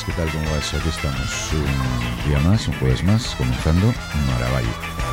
¿qué tal? ¿Cómo vas? Aquí estamos un día más, un jueves más, comenzando Maravallo.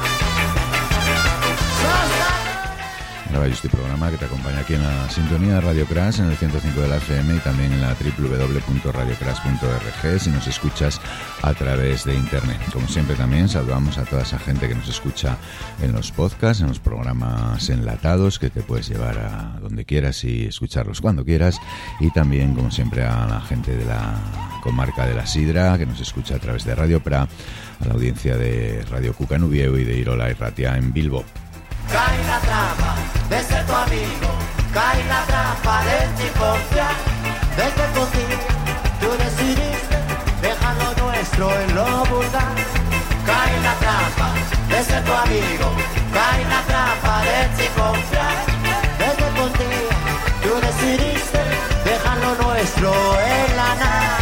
Maravallo, este programa que te acompaña aquí en la sintonía de Radio Crash, en el 105 de la FM y también en la www.radiocrash.org si nos escuchas a través de internet. Como siempre también saludamos a toda esa gente que nos escucha en los podcasts, en los programas enlatados, que te puedes llevar a donde quieras y escucharlos cuando quieras, y también como siempre a la gente de la comarca de la Sidra que nos escucha a través de Radio Pra, a la audiencia de Radio Cuca en Uvieu y de Irola y Ratia en Bilbo. Cae la trampa de ser tu amigo, cae la trampa de confiar. Desde contigo tú decidiste dejar lo nuestro en lo vulgar. Cae la trampa de ser tu amigo, cae la trampa de confiar. Desde contigo tú decidiste dejar lo nuestro en la nada.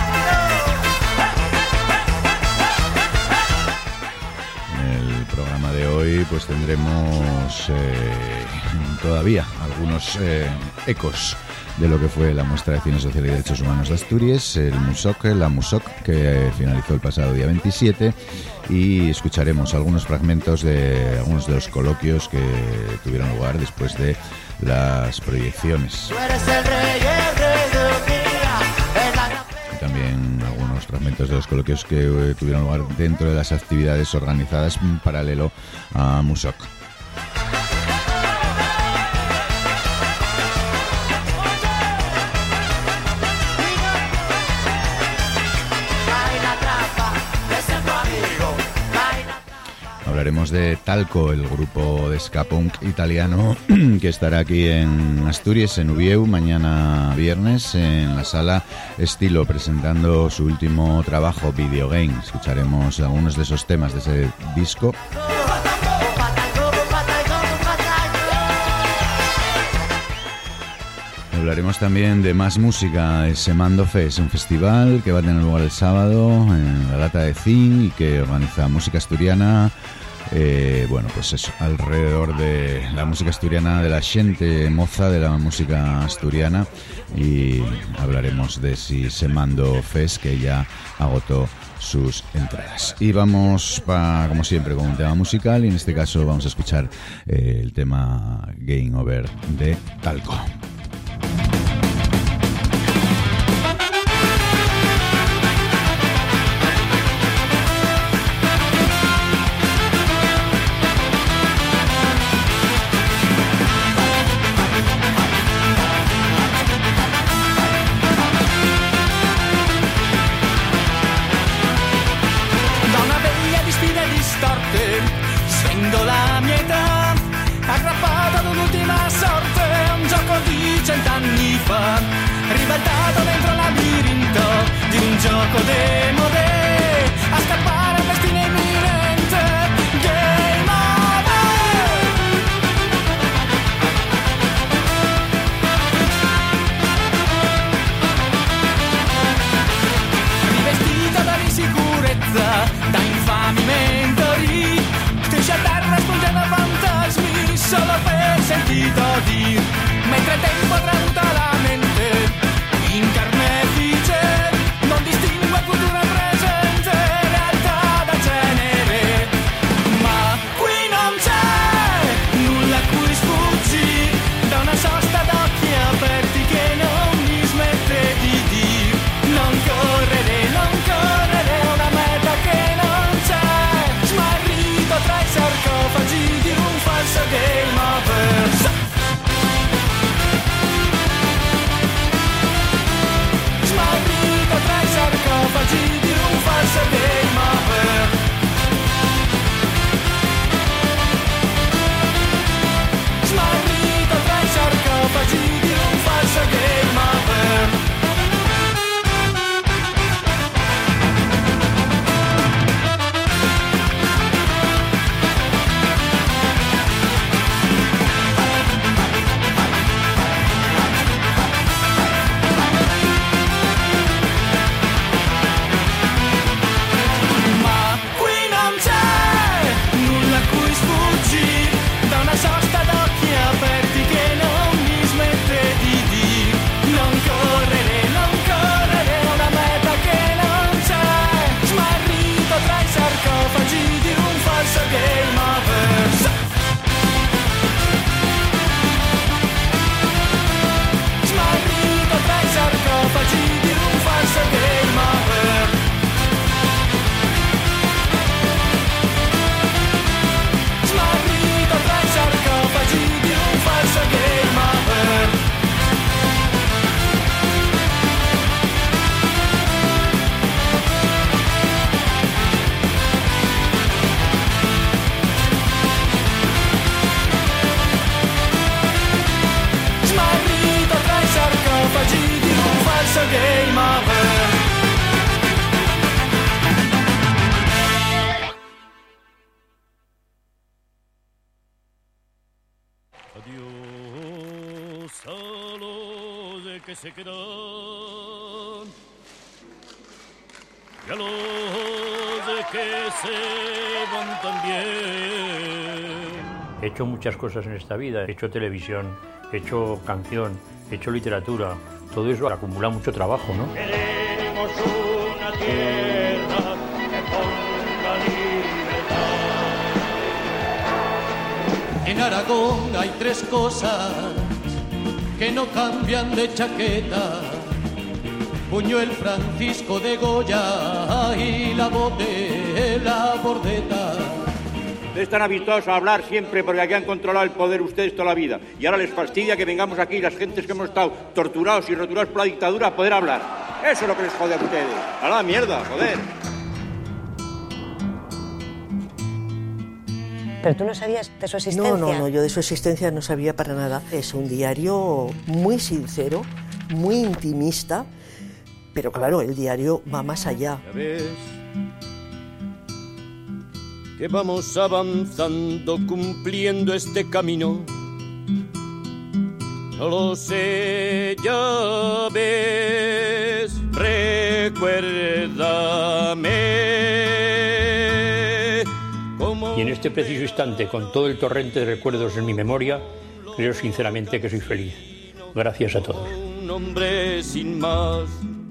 Programa de hoy pues tendremos todavía algunos ecos de lo que fue la muestra de Cine Social y Derechos Humanos de Asturias, la MUSOC, que finalizó el pasado día 27, y escucharemos algunos fragmentos de algunos de los coloquios que tuvieron lugar después de las proyecciones. Tú eres el rey de un día, y también algunos fragmentos de los coloquios que tuvieron lugar dentro de las actividades organizadas en paralelo a MUSOC. Hablaremos de Talco, el grupo de ska punk italiano que estará aquí en Asturias, en Uvieu, mañana viernes, en la sala Estilo, presentando su último trabajo, Videogame. Escucharemos algunos de esos temas de ese disco. Hablaremos también de más música, de Semando Fest, un festival que va a tener lugar el sábado en la Lata de Zinc y que organiza música asturiana. Bueno, pues eso, alrededor de la música asturiana, de la xente moza de la música asturiana, y hablaremos de si Semando Fest, que ya agotó sus entradas. Y vamos, como siempre, con un tema musical, y en este caso vamos a escuchar el tema Game Over de Talco. Ribaltato dentro il labirinto di un gioco demode, a scappare al destino imminente. Game over. Rivestito dall'insicurezza, da infami mentori, strisce a terra spingendo fantasmi solo per sentito dir, mentre il tempo tramuta la mente in carnefice, non distingue futuro e presente, realtà da genere, ma qui non c'è nulla a cui sfuggire, da una sosta d'occhi aperti che non mi smette di dire, non correre, una meta che non c'è, smarrito tra i sarcofagi di un falso game over. game over. Adiós a los que se quedan y a los que se van también. He hecho muchas cosas en esta vida, he hecho televisión, he hecho canción, he hecho literatura, todo eso acumula mucho trabajo, ¿no? Queremos una tierra que ponga libertad. En Aragón hay tres cosas que no cambian de chaqueta: Buñuel, Francisco de Goya y la voz de la Bordeta. Están habituados a hablar siempre porque aquí han controlado el poder ustedes toda la vida. Y ahora les fastidia que vengamos aquí las gentes que hemos estado torturados y roturados por la dictadura a poder hablar. Eso es lo que les jode a ustedes. A la mierda, joder. ¿Pero tú no sabías de su existencia? No, yo de su existencia no sabía para nada. Es un diario muy sincero, muy intimista, pero claro, el diario va más allá. Ya ves que vamos avanzando, cumpliendo este camino. No lo sé, ya ves, recuérdame. Y en este preciso instante, con todo el torrente de recuerdos en mi memoria, creo sinceramente que soy feliz. Gracias a todos. Un hombre sin más.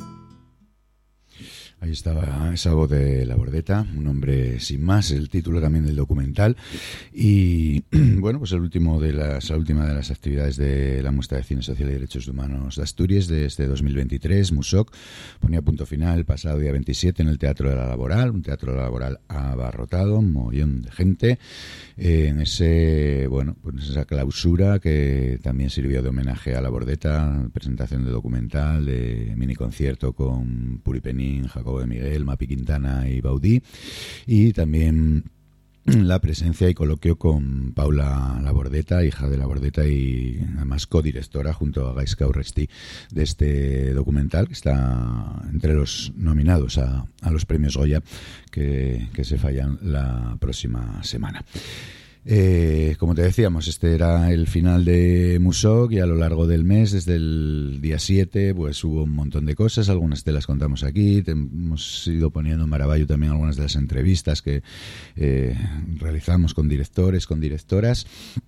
Ahí estaba esa voz de la Bordeta, un hombre sin más, el título también del documental. Y bueno, pues la última de las actividades de la muestra de Cine Social y Derechos Humanos de Asturias de este 2023, MUSOC, ponía punto final el pasado día 27 en el Teatro de la Laboral, un teatro laboral abarrotado, un mogollón de gente, en ese, bueno, pues esa clausura que también sirvió de homenaje a la Bordeta, presentación de documental, de mini concierto con Puri Penín, Jacobo de Miguel, Mapi Quintana y Baudí, y también la presencia y coloquio con Paula Labordeta, hija de Labordeta y además codirectora junto a Gaizka Urresti de este documental, que está entre los nominados a los premios Goya que se fallan la próxima semana. Como te decíamos, este era el final de MUSOC y a lo largo del mes, desde el día 7, pues hubo un montón de cosas, algunas te las contamos aquí, hemos ido poniendo en Maravallo también algunas de las entrevistas que realizamos con directores, con directoras.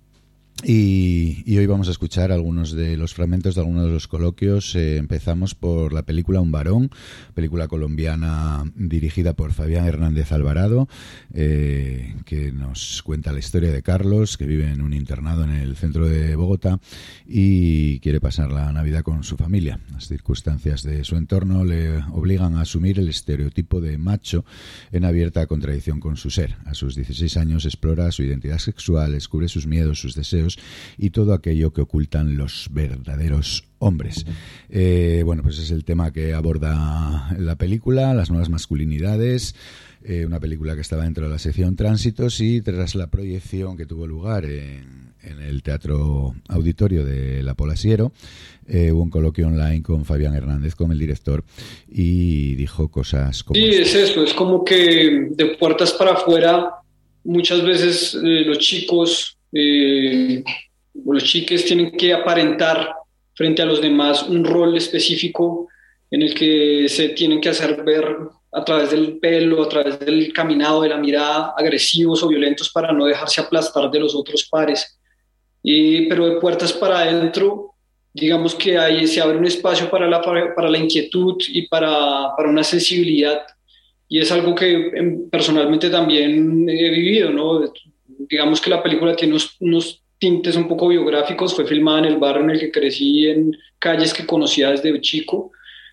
Y hoy vamos a escuchar algunos de los fragmentos de algunos de los coloquios. Empezamos por la película Un varón, película colombiana dirigida por Fabián Hernández Alvarado, que nos cuenta la historia de Carlos, que vive en un internado en el centro de Bogotá y quiere pasar la Navidad con su familia. Las circunstancias de su entorno le obligan a asumir el estereotipo de macho en abierta contradicción con su ser. A sus 16 años explora su identidad sexual, descubre sus miedos, sus deseos y todo aquello que ocultan los verdaderos hombres. Bueno, pues es el tema que aborda la película, las nuevas masculinidades, una película que estaba dentro de la sección Tránsitos, y tras la proyección que tuvo lugar en el Teatro Auditorio de La Polasiero, hubo un coloquio online con Fabián Hernández, con el director, y dijo cosas como... Sí, es eso, es como que de puertas para afuera muchas veces los chicos o los chiques tienen que aparentar frente a los demás un rol específico en el que se tienen que hacer ver a través del pelo, a través del caminado, de la mirada, agresivos o violentos para no dejarse aplastar de los otros pares. Pero de puertas para adentro, digamos que ahí se abre un espacio para la inquietud y para una sensibilidad, y es algo que personalmente también he vivido, ¿no? Digamos que la película tiene unos tintes un poco biográficos, fue filmada en el barrio en el que crecí, en calles que conocía desde chico,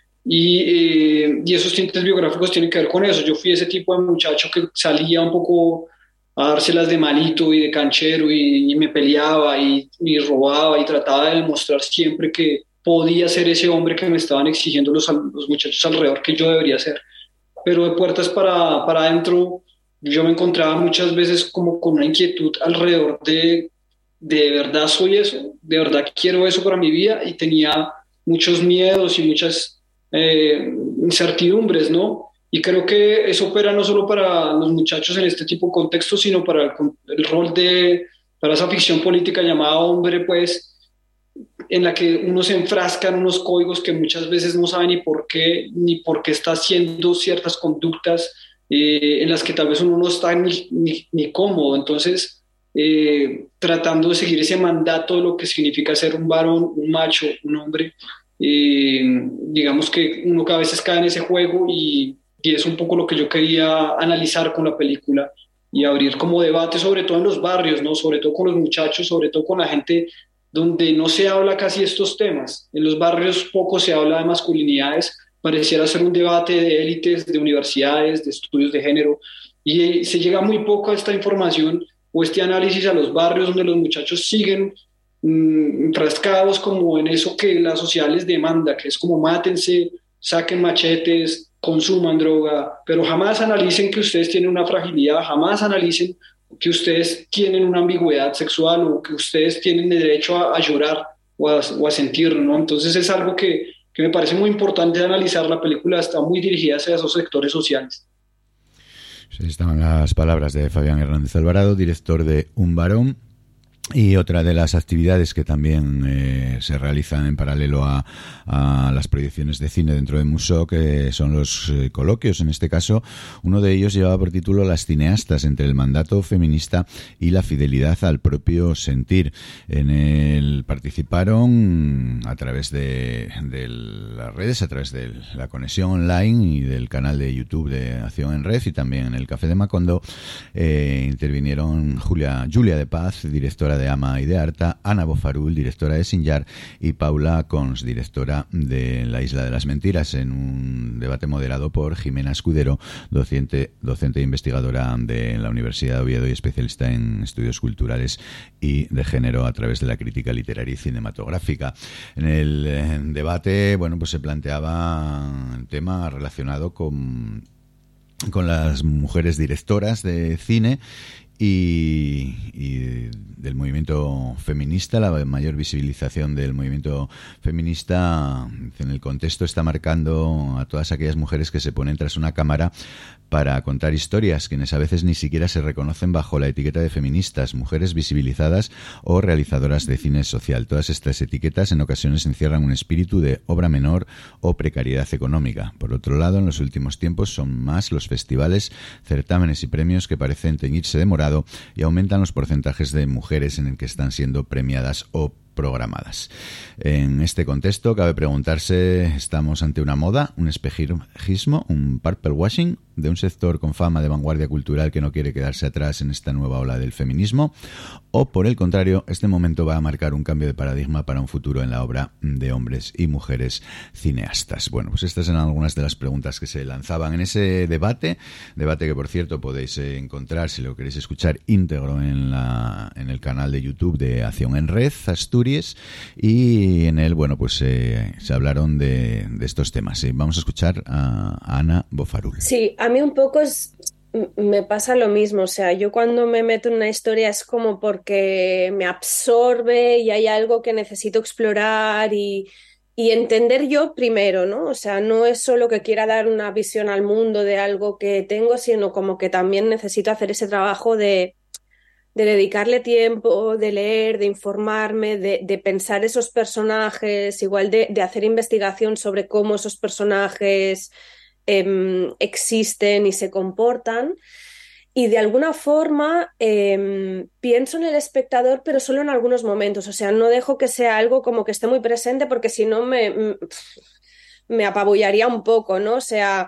y esos tintes biográficos tienen que ver con eso. Yo fui ese tipo de muchacho que salía un poco a dárselas de malito y de canchero y me peleaba y robaba y trataba de demostrar siempre que podía ser ese hombre que me estaban exigiendo los muchachos alrededor que yo debería ser. Pero de puertas para adentro yo me encontraba muchas veces como con una inquietud alrededor de verdad soy eso, de verdad quiero eso para mi vida, y tenía muchos miedos y muchas incertidumbres, ¿no? Y creo que eso opera no solo para los muchachos en este tipo de contextos, sino para el rol para esa ficción política llamada hombre, pues, en la que uno se enfrasca en unos códigos que muchas veces no sabe ni por qué está haciendo ciertas conductas en las que tal vez uno no está ni cómodo. Entonces, tratando de seguir ese mandato de lo que significa ser un varón, un macho, un hombre, digamos que uno que a veces cae en ese juego y es un poco lo que yo quería analizar con la película y abrir como debate, sobre todo en los barrios, ¿no? Sobre todo con los muchachos, sobre todo con la gente donde no se habla casi de estos temas. En los barrios poco se habla de masculinidades, pareciera ser un debate de élites, de universidades, de estudios de género, y se llega muy poco a esta información o este análisis a los barrios donde los muchachos siguen enfrascados como en eso que la sociedad les demanda, que es como mátense, saquen machetes, consuman droga, pero jamás analicen que ustedes tienen una fragilidad, jamás analicen que ustedes tienen una ambigüedad sexual o que ustedes tienen derecho a llorar o a sentir, ¿no? Entonces es algo que me parece muy importante analizar. La película está muy dirigida hacia esos sectores sociales. Sí, estaban las palabras de Fabián Hernández Alvarado, director de Un varón. Y otra de las actividades que también se realizan en paralelo a las proyecciones de cine dentro de Museo, que son los coloquios. En este caso, uno de ellos llevaba por título Las cineastas, entre el mandato feminista y la fidelidad al propio sentir. En él participaron a través de las redes, a través de la conexión online y del canal de YouTube de Acción en Red, y también en el Café de Macondo intervinieron Julia de Paz, directora de Ama y de Arta, Ana Bofarul, directora de Sinjar, y Paula Cons, directora de La Isla de las Mentiras, en un debate moderado por Jimena Escudero, docente e investigadora de la Universidad de Oviedo y especialista en estudios culturales y de género a través de la crítica literaria y cinematográfica. En el debate, bueno, pues se planteaba un tema relacionado con las mujeres directoras de cine y del movimiento feminista. La mayor visibilización del movimiento feminista en el contexto está marcando a todas aquellas mujeres que se ponen tras una cámara para contar historias, quienes a veces ni siquiera se reconocen bajo la etiqueta de feministas, mujeres visibilizadas o realizadoras de cine social. Todas estas etiquetas en ocasiones encierran un espíritu de obra menor o precariedad económica. Por otro lado, en los últimos tiempos son más los festivales, certámenes y premios que parecen teñirse de morado y aumentan los porcentajes de mujeres en el que están siendo premiadas o programadas. En este contexto cabe preguntarse, ¿estamos ante una moda, un espejismo, un purple washing de un sector con fama de vanguardia cultural que no quiere quedarse atrás en esta nueva ola del feminismo? ¿O por el contrario, este momento va a marcar un cambio de paradigma para un futuro en la obra de hombres y mujeres cineastas? Bueno, pues estas eran algunas de las preguntas que se lanzaban en ese debate que, por cierto, podéis encontrar, si lo queréis escuchar íntegro, en el canal de YouTube de Acción en Red Asturias, y en él, bueno, pues se hablaron de estos temas. Vamos a escuchar a Ana Bofarul. Sí, a mí un poco me pasa lo mismo. O sea, yo cuando me meto en una historia es como porque me absorbe y hay algo que necesito explorar y entender yo primero, ¿no? O sea, no es solo que quiera dar una visión al mundo de algo que tengo, sino como que también necesito hacer ese trabajo de dedicarle tiempo, de leer, de informarme, de pensar esos personajes, igual de hacer investigación sobre cómo esos personajes existen y se comportan. Y de alguna forma pienso en el espectador, pero solo en algunos momentos. O sea, no dejo que sea algo como que esté muy presente, porque si no me apabullaría un poco, ¿no? O sea,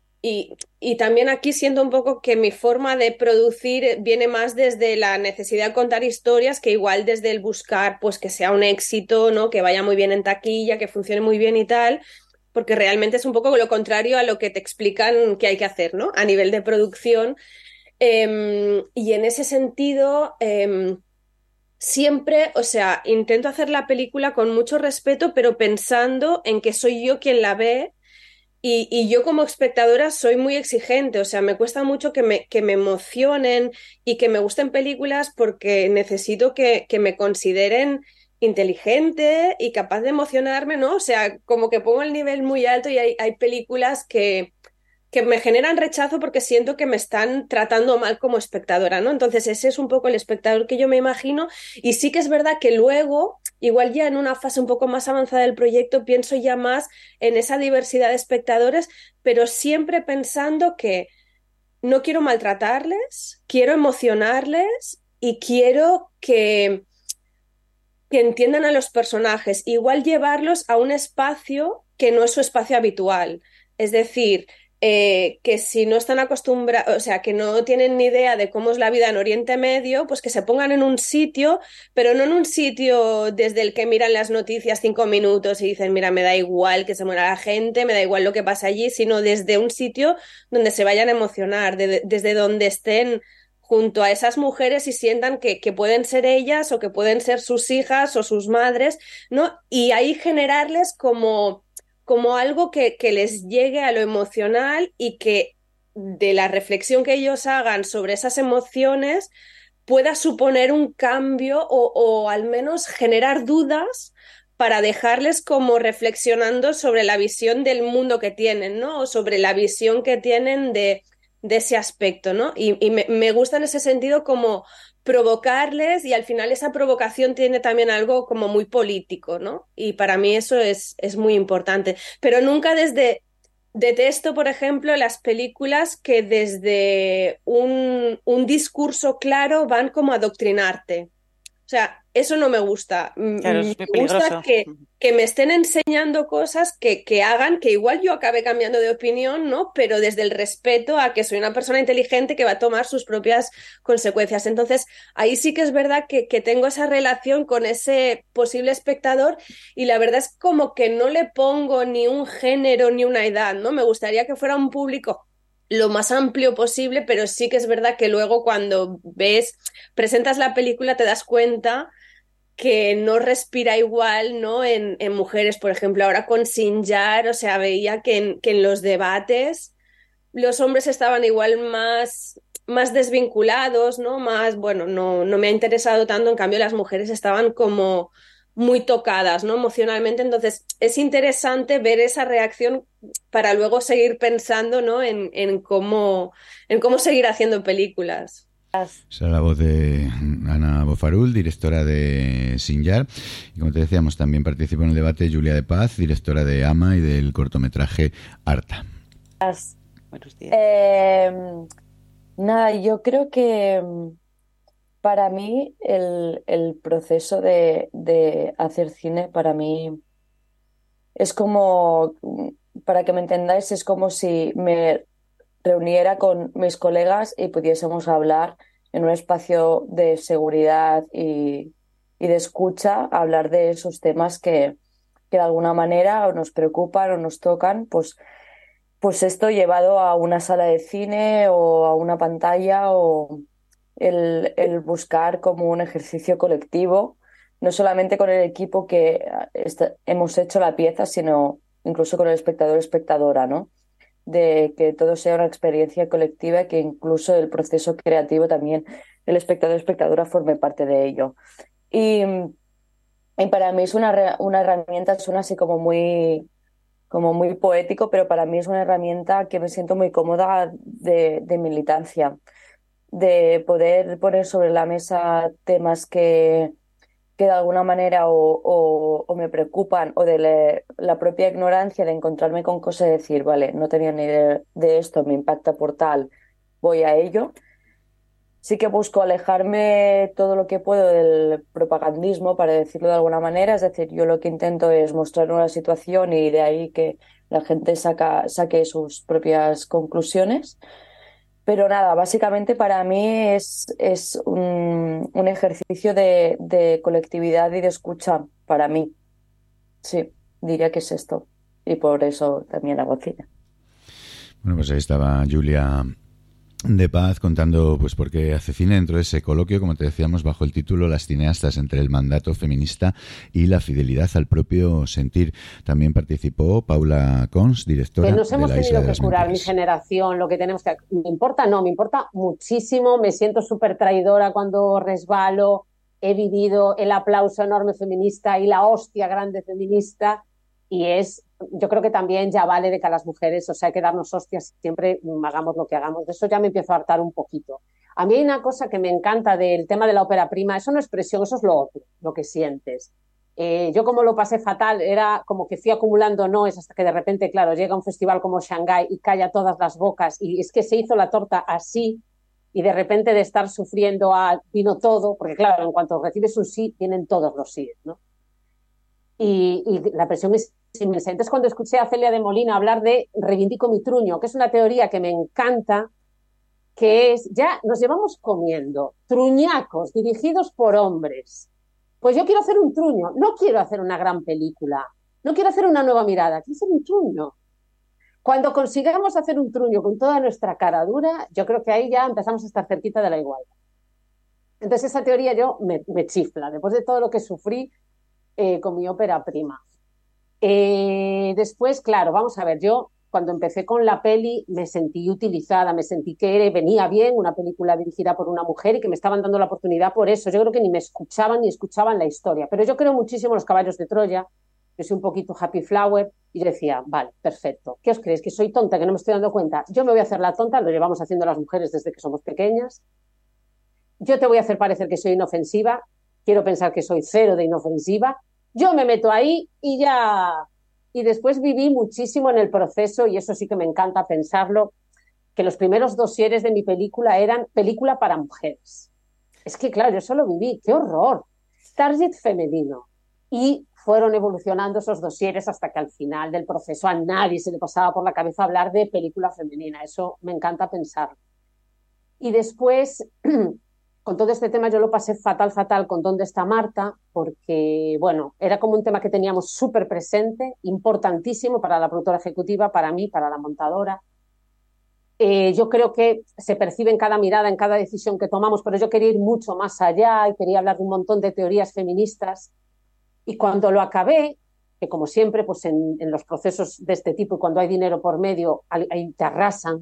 y también aquí siento un poco que mi forma de producir viene más desde la necesidad de contar historias que igual desde el buscar pues que sea un éxito, ¿no? Que vaya muy bien en taquilla, que funcione muy bien y tal, porque realmente es un poco lo contrario a lo que te explican que hay que hacer, ¿no? A nivel de producción. Y en ese sentido, siempre, o sea, intento hacer la película con mucho respeto, pero pensando en que soy yo quien la ve. Y yo como espectadora soy muy exigente, o sea, me cuesta mucho que me emocionen y que me gusten películas, porque necesito que me consideren inteligente y capaz de emocionarme, ¿no? O sea, como que pongo el nivel muy alto y hay películas que me generan rechazo porque siento que me están tratando mal como espectadora, ¿no? Entonces ese es un poco el espectador que yo me imagino, y sí que es verdad que luego, igual ya en una fase un poco más avanzada del proyecto, pienso ya más en esa diversidad de espectadores, pero siempre pensando que no quiero maltratarles, quiero emocionarles y quiero que entiendan a los personajes, igual llevarlos a un espacio que no es su espacio habitual. Es decir, que si no están acostumbrados, o sea, que no tienen ni idea de cómo es la vida en Oriente Medio, pues que se pongan en un sitio, pero no en un sitio desde el que miran las noticias 5 minutos y dicen, mira, me da igual que se muera la gente, me da igual lo que pasa allí, sino desde un sitio donde se vayan a emocionar, desde donde estén junto a esas mujeres y sientan que pueden ser ellas o que pueden ser sus hijas o sus madres, ¿no? Y ahí generarles como algo que les llegue a lo emocional y que de la reflexión que ellos hagan sobre esas emociones pueda suponer un cambio o al menos generar dudas para dejarles como reflexionando sobre la visión del mundo que tienen, ¿no? O sobre la visión que tienen de ese aspecto, ¿no? Y me gusta en ese sentido como provocarles, y al final esa provocación tiene también algo como muy político, ¿no? Y para mí eso es muy importante. Pero nunca detesto, por ejemplo, las películas que desde un discurso claro van como a adoctrinarte. O sea, eso no me gusta. Claro, es muy Me gusta peligroso. que me estén enseñando cosas que hagan que igual yo acabe cambiando de opinión, ¿no? Pero desde el respeto a que soy una persona inteligente que va a tomar sus propias consecuencias. Entonces, ahí sí que es verdad que tengo esa relación con ese posible espectador, y la verdad es como que no le pongo ni un género ni una edad, ¿no? Me gustaría que fuera un público lo más amplio posible, pero sí que es verdad que luego cuando presentas la película te das cuenta que no respira igual, ¿no? En mujeres, por ejemplo, ahora con Sinjar, o sea, veía que en los debates los hombres estaban igual más desvinculados, ¿no? Más, bueno, no me ha interesado tanto, en cambio las mujeres estaban como muy tocadas, ¿no? Emocionalmente. Entonces es interesante ver esa reacción para luego seguir pensando, ¿no? en cómo seguir haciendo películas. Esa es la voz de Ana Bofarul, directora de Sinjar. Y como te decíamos, también participó en el debate Julia de Paz, directora de Ama y del cortometraje Arta. Buenos días. Nada, yo creo que para mí el proceso de hacer cine, para mí es como, para que me entendáis, es como si me reuniera con mis colegas y pudiésemos hablar en un espacio de seguridad y de escucha, hablar de esos temas que de alguna manera o nos preocupan o nos tocan, pues esto llevado a una sala de cine o a una pantalla, o el buscar como un ejercicio colectivo, no solamente con el equipo que hemos hecho la pieza, sino incluso con el espectador o espectadora, ¿no? De que todo sea una experiencia colectiva y que incluso el proceso creativo también el espectador o espectadora forme parte de ello. Y para mí es una herramienta, suena así como muy poético, pero para mí es una herramienta que me siento muy cómoda de militancia, de poder poner sobre la mesa temas que de alguna manera o me preocupan, o de la propia ignorancia de encontrarme con cosas y decir, vale, no tenía ni idea de esto, me impacta por tal, voy a ello. Sí que busco alejarme todo lo que puedo del propagandismo, para decirlo de alguna manera. Es decir, yo lo que intento es mostrar una situación y de ahí que la gente saque sus propias conclusiones. Pero nada, básicamente para mí es un ejercicio de colectividad y de escucha para mí. Sí, diría que es esto. Y por eso también hago cine. Bueno, pues ahí estaba Julia de Paz contando pues por qué hace cine dentro de ese coloquio, como te decíamos, bajo el título Las cineastas entre el mandato feminista y la fidelidad al propio sentir. También participó Paula Cons, directora que nos hemos de La Isla tenido de que las curar, mi Mentiras. generación, lo que tenemos que... Me importa muchísimo, me siento súper traidora cuando resbalo, he vivido el aplauso enorme feminista y la hostia grande feminista, y yo creo que también ya vale de que a las mujeres, o sea, hay que darnos hostias siempre, hagamos lo que hagamos. De eso ya me empiezo a hartar un poquito. A mí hay una cosa que me encanta del tema de la ópera prima, eso no es presión, eso es lo otro, lo que sientes. Yo como lo pasé fatal, era como que fui acumulando noes hasta que de repente, claro, llega un festival como Shanghái y calla todas las bocas, y es que se hizo la torta así, y de repente de estar sufriendo vino todo, porque claro, en cuanto recibes un sí, vienen todos los síes, ¿no? Y la presión es inmensa. Entonces, cuando escuché a Celia de Molina hablar de reivindico mi truño, que es una teoría que me encanta, que es, ya nos llevamos comiendo truñacos dirigidos por hombres. Pues yo quiero hacer un truño, no quiero hacer una gran película, no quiero hacer una nueva mirada, quiero hacer un truño. Cuando consigamos hacer un truño con toda nuestra cara dura, yo creo que ahí ya empezamos a estar cerquita de la igualdad. Entonces esa teoría me chifla, después de todo lo que sufrí con mi ópera prima. Después, claro, vamos a ver, yo cuando empecé con la peli me sentí utilizada, me sentí que venía bien una película dirigida por una mujer y que me estaban dando la oportunidad por eso. Yo creo que ni me escuchaban ni escuchaban la historia, pero yo creo muchísimo en los caballos de Troya, yo soy un poquito happy flower, y yo decía, vale, perfecto, ¿qué os creéis? ¿Que soy tonta, que no me estoy dando cuenta? Yo me voy a hacer la tonta, lo llevamos haciendo las mujeres desde que somos pequeñas. Yo te voy a hacer parecer que soy inofensiva, quiero pensar que soy cero de inofensiva, yo me meto ahí y ya... Y después viví muchísimo en el proceso, y eso sí que me encanta pensarlo, que los primeros dosieres de mi película eran película para mujeres. Es que, claro, yo solo viví, ¡qué horror! Target femenino. Y fueron evolucionando esos dosieres hasta que al final del proceso a nadie se le pasaba por la cabeza hablar de película femenina. Eso me encanta pensar. Y después... Con todo este tema yo lo pasé fatal con ¿Dónde está Marta? Porque, bueno, era como un tema que teníamos súper presente, importantísimo para la productora ejecutiva, para mí, para la montadora. Yo creo que se percibe en cada mirada, en cada decisión que tomamos, pero yo quería ir mucho más allá y quería hablar de un montón de teorías feministas. Y cuando lo acabé, que como siempre, pues en los procesos de este tipo, y cuando hay dinero por medio, te arrasan.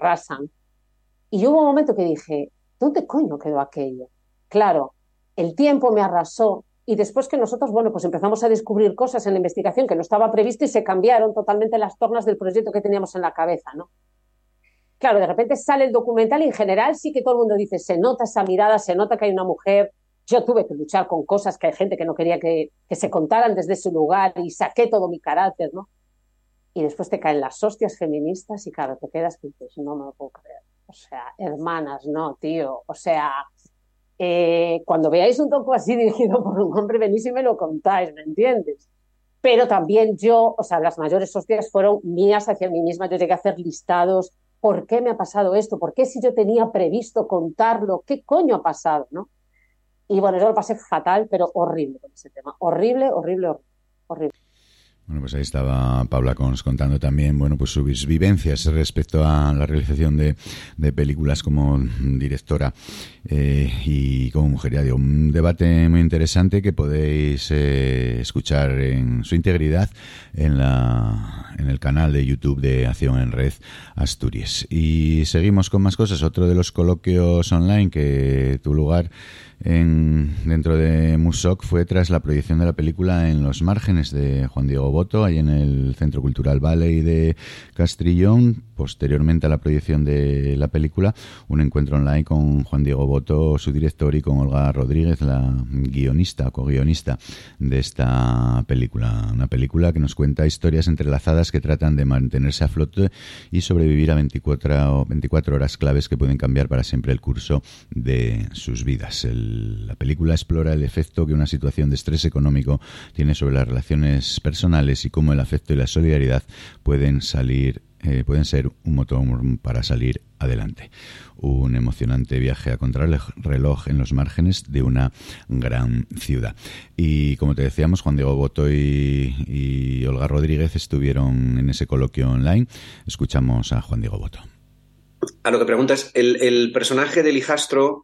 Y hubo un momento que dije... ¿Dónde coño quedó aquello? Claro, el tiempo me arrasó, y después que nosotros, bueno, pues empezamos a descubrir cosas en la investigación que no estaba previsto y se cambiaron totalmente las tornas del proyecto que teníamos en la cabeza, ¿no? Claro, de repente sale el documental y en general sí que todo el mundo dice, se nota esa mirada, se nota que hay una mujer. Yo tuve que luchar con cosas que hay gente que no quería que se contaran desde ese lugar, y saqué todo mi carácter, ¿no? Y después te caen las hostias feministas y claro, te quedas que dices, no me lo puedo creer. O sea, hermanas, no, tío. O sea, cuando veáis un docu así dirigido por un hombre, venís y me lo contáis, ¿me entiendes? Pero también yo, o sea, las mayores hostias fueron mías hacia mí misma. Yo llegué a hacer listados. ¿Por qué me ha pasado esto? ¿Por qué si yo tenía previsto contarlo? ¿Qué coño ha pasado, no? Y bueno, yo lo pasé fatal, pero horrible con ese tema. Horrible. Bueno, pues ahí estaba Paula Cons contando también, bueno, pues sus vivencias respecto a la realización de películas como directora y como mujer. Ya digo, un debate muy interesante que podéis escuchar en su integridad en el canal de YouTube de Acción en Red Asturias. Y seguimos con más cosas. Otro de los coloquios online que tuvo lugar dentro de Musoc fue tras la proyección de la película en Los Márgenes de Juan Diego Boto, ahí en el Centro Cultural Valley de Castrillón. Posteriormente a la proyección de la película, un encuentro online con Juan Diego Boto, su director, y con Olga Rodríguez, la guionista, co-guionista de esta película. Una película que nos cuenta historias entrelazadas que tratan de mantenerse a flote y sobrevivir a 24 horas claves que pueden cambiar para siempre el curso de sus vidas. La película explora el efecto que una situación de estrés económico tiene sobre las relaciones personales y cómo el afecto y la solidaridad pueden ser un motor para salir adelante. Un emocionante viaje a contrarreloj en los márgenes de una gran ciudad. Y como te decíamos, Juan Diego Boto y Olga Rodríguez estuvieron en ese coloquio online. Escuchamos a Juan Diego Boto. A lo que preguntas, el personaje del hijastro,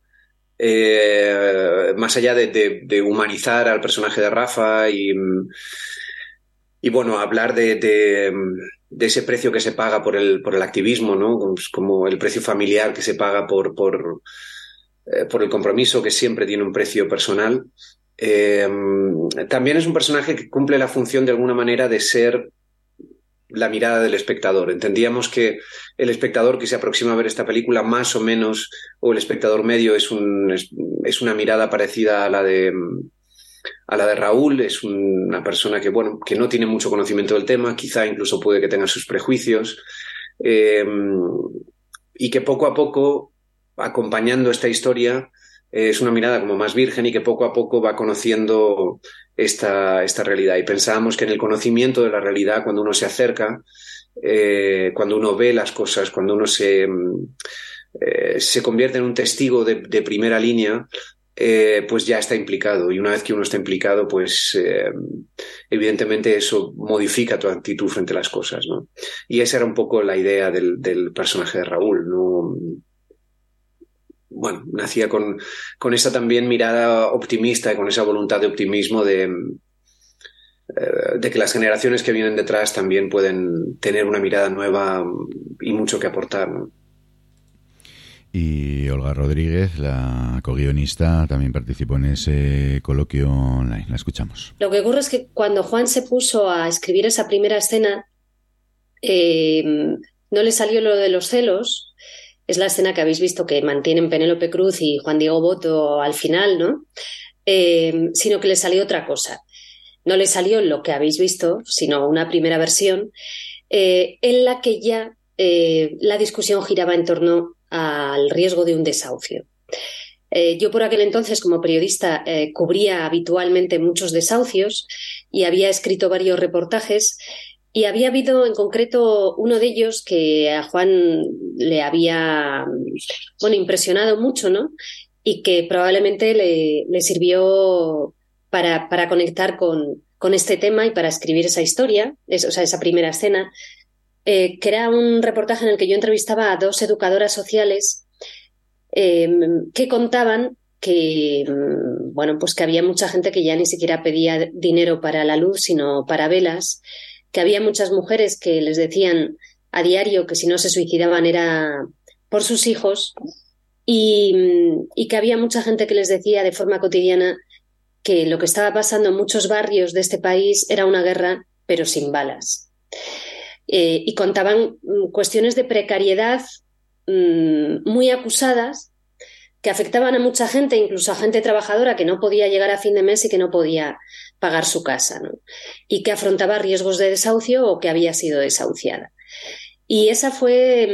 más allá de humanizar al personaje de Rafa y bueno, hablar de ese precio que se paga por el activismo, ¿no? Como el precio familiar que se paga por por el compromiso que siempre tiene un precio personal. También es un personaje que cumple la función de alguna manera de ser la mirada del espectador. Entendíamos que el espectador que se aproxima a ver esta película más o menos, o el espectador medio, es una mirada parecida a la de Raúl. Es una persona que no tiene mucho conocimiento del tema, quizá incluso puede que tenga sus prejuicios, y que poco a poco, acompañando esta historia, es una mirada como más virgen y que poco a poco va conociendo esta realidad. Y pensábamos que en el conocimiento de la realidad, cuando uno se acerca, cuando uno ve las cosas, cuando uno se convierte en un testigo de primera línea, pues ya está implicado. Y una vez que uno está implicado, pues evidentemente eso modifica tu actitud frente a las cosas, ¿no? Y esa era un poco la idea del personaje de Raúl, ¿no? Bueno, nacía con esa también mirada optimista y con esa voluntad de optimismo de que las generaciones que vienen detrás también pueden tener una mirada nueva y mucho que aportar, ¿no? Y Olga Rodríguez, la co-guionista, también participó en ese coloquio online. La escuchamos. Lo que ocurre es que cuando Juan se puso a escribir esa primera escena, no le salió lo de los celos. Es la escena que habéis visto que mantienen Penélope Cruz y Juan Diego Botto al final, ¿no? Sino que le salió otra cosa. No le salió lo que habéis visto, sino una primera versión en la que ya la discusión giraba en torno al riesgo de un desahucio. Yo por aquel entonces, como periodista, cubría habitualmente muchos desahucios y había escrito varios reportajes. Y había habido en concreto uno de ellos que a Juan le había impresionado mucho, ¿no? Y que probablemente le sirvió para conectar con este tema y para escribir esa historia, esa primera escena, que era un reportaje en el que yo entrevistaba a 2 educadoras sociales que contaban que, pues que había mucha gente que ya ni siquiera pedía dinero para la luz, sino para velas, que había muchas mujeres que les decían a diario que si no se suicidaban era por sus hijos y que había mucha gente que les decía de forma cotidiana que lo que estaba pasando en muchos barrios de este país era una guerra, pero sin balas. Y contaban cuestiones de precariedad muy acusadas que afectaban a mucha gente, incluso a gente trabajadora que no podía llegar a fin de mes y que no podía pagar su casa, ¿no? Y que afrontaba riesgos de desahucio o que había sido desahuciada. Y eso fue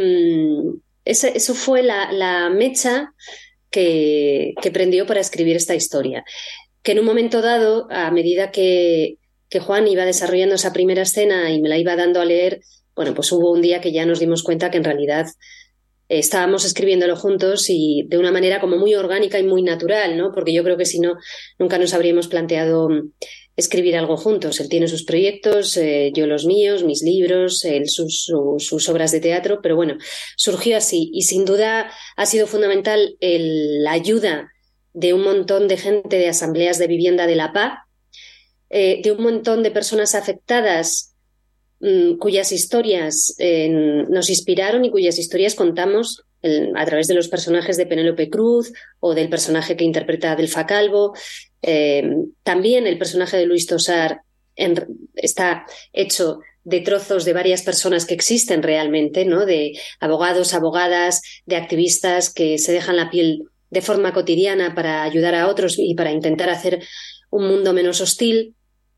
la mecha que prendió para escribir esta historia, que en un momento dado, a medida que Juan iba desarrollando esa primera escena y me la iba dando a leer, pues hubo un día que ya nos dimos cuenta que en realidad estábamos escribiéndolo juntos y de una manera como muy orgánica y muy natural, ¿no? Porque yo creo que si no, nunca nos habríamos planteado escribir algo juntos. Él tiene sus proyectos, yo los míos, mis libros, él sus obras de teatro, pero bueno, surgió así y sin duda ha sido fundamental la ayuda de un montón de gente de asambleas de vivienda de la PA, de un montón de personas afectadas cuyas historias nos inspiraron y cuyas historias contamos a través de los personajes de Penélope Cruz o del personaje que interpreta Adelfa Calvo. También el personaje de Luis Tosar está hecho de trozos de varias personas que existen realmente, ¿no? De abogados, abogadas, de activistas que se dejan la piel de forma cotidiana para ayudar a otros y para intentar hacer un mundo menos hostil.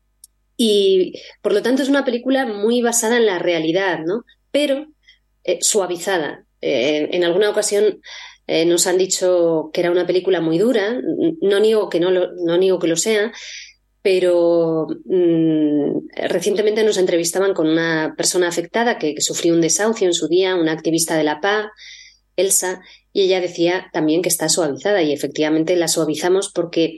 Y por lo tanto es una película muy basada en la realidad, ¿no? Pero suavizada. En alguna ocasión nos han dicho que era una película muy dura. No niego que lo sea, pero recientemente nos entrevistaban con una persona afectada que sufrió un desahucio en su día, una activista de la PA, Elsa, y ella decía también que está suavizada y efectivamente la suavizamos porque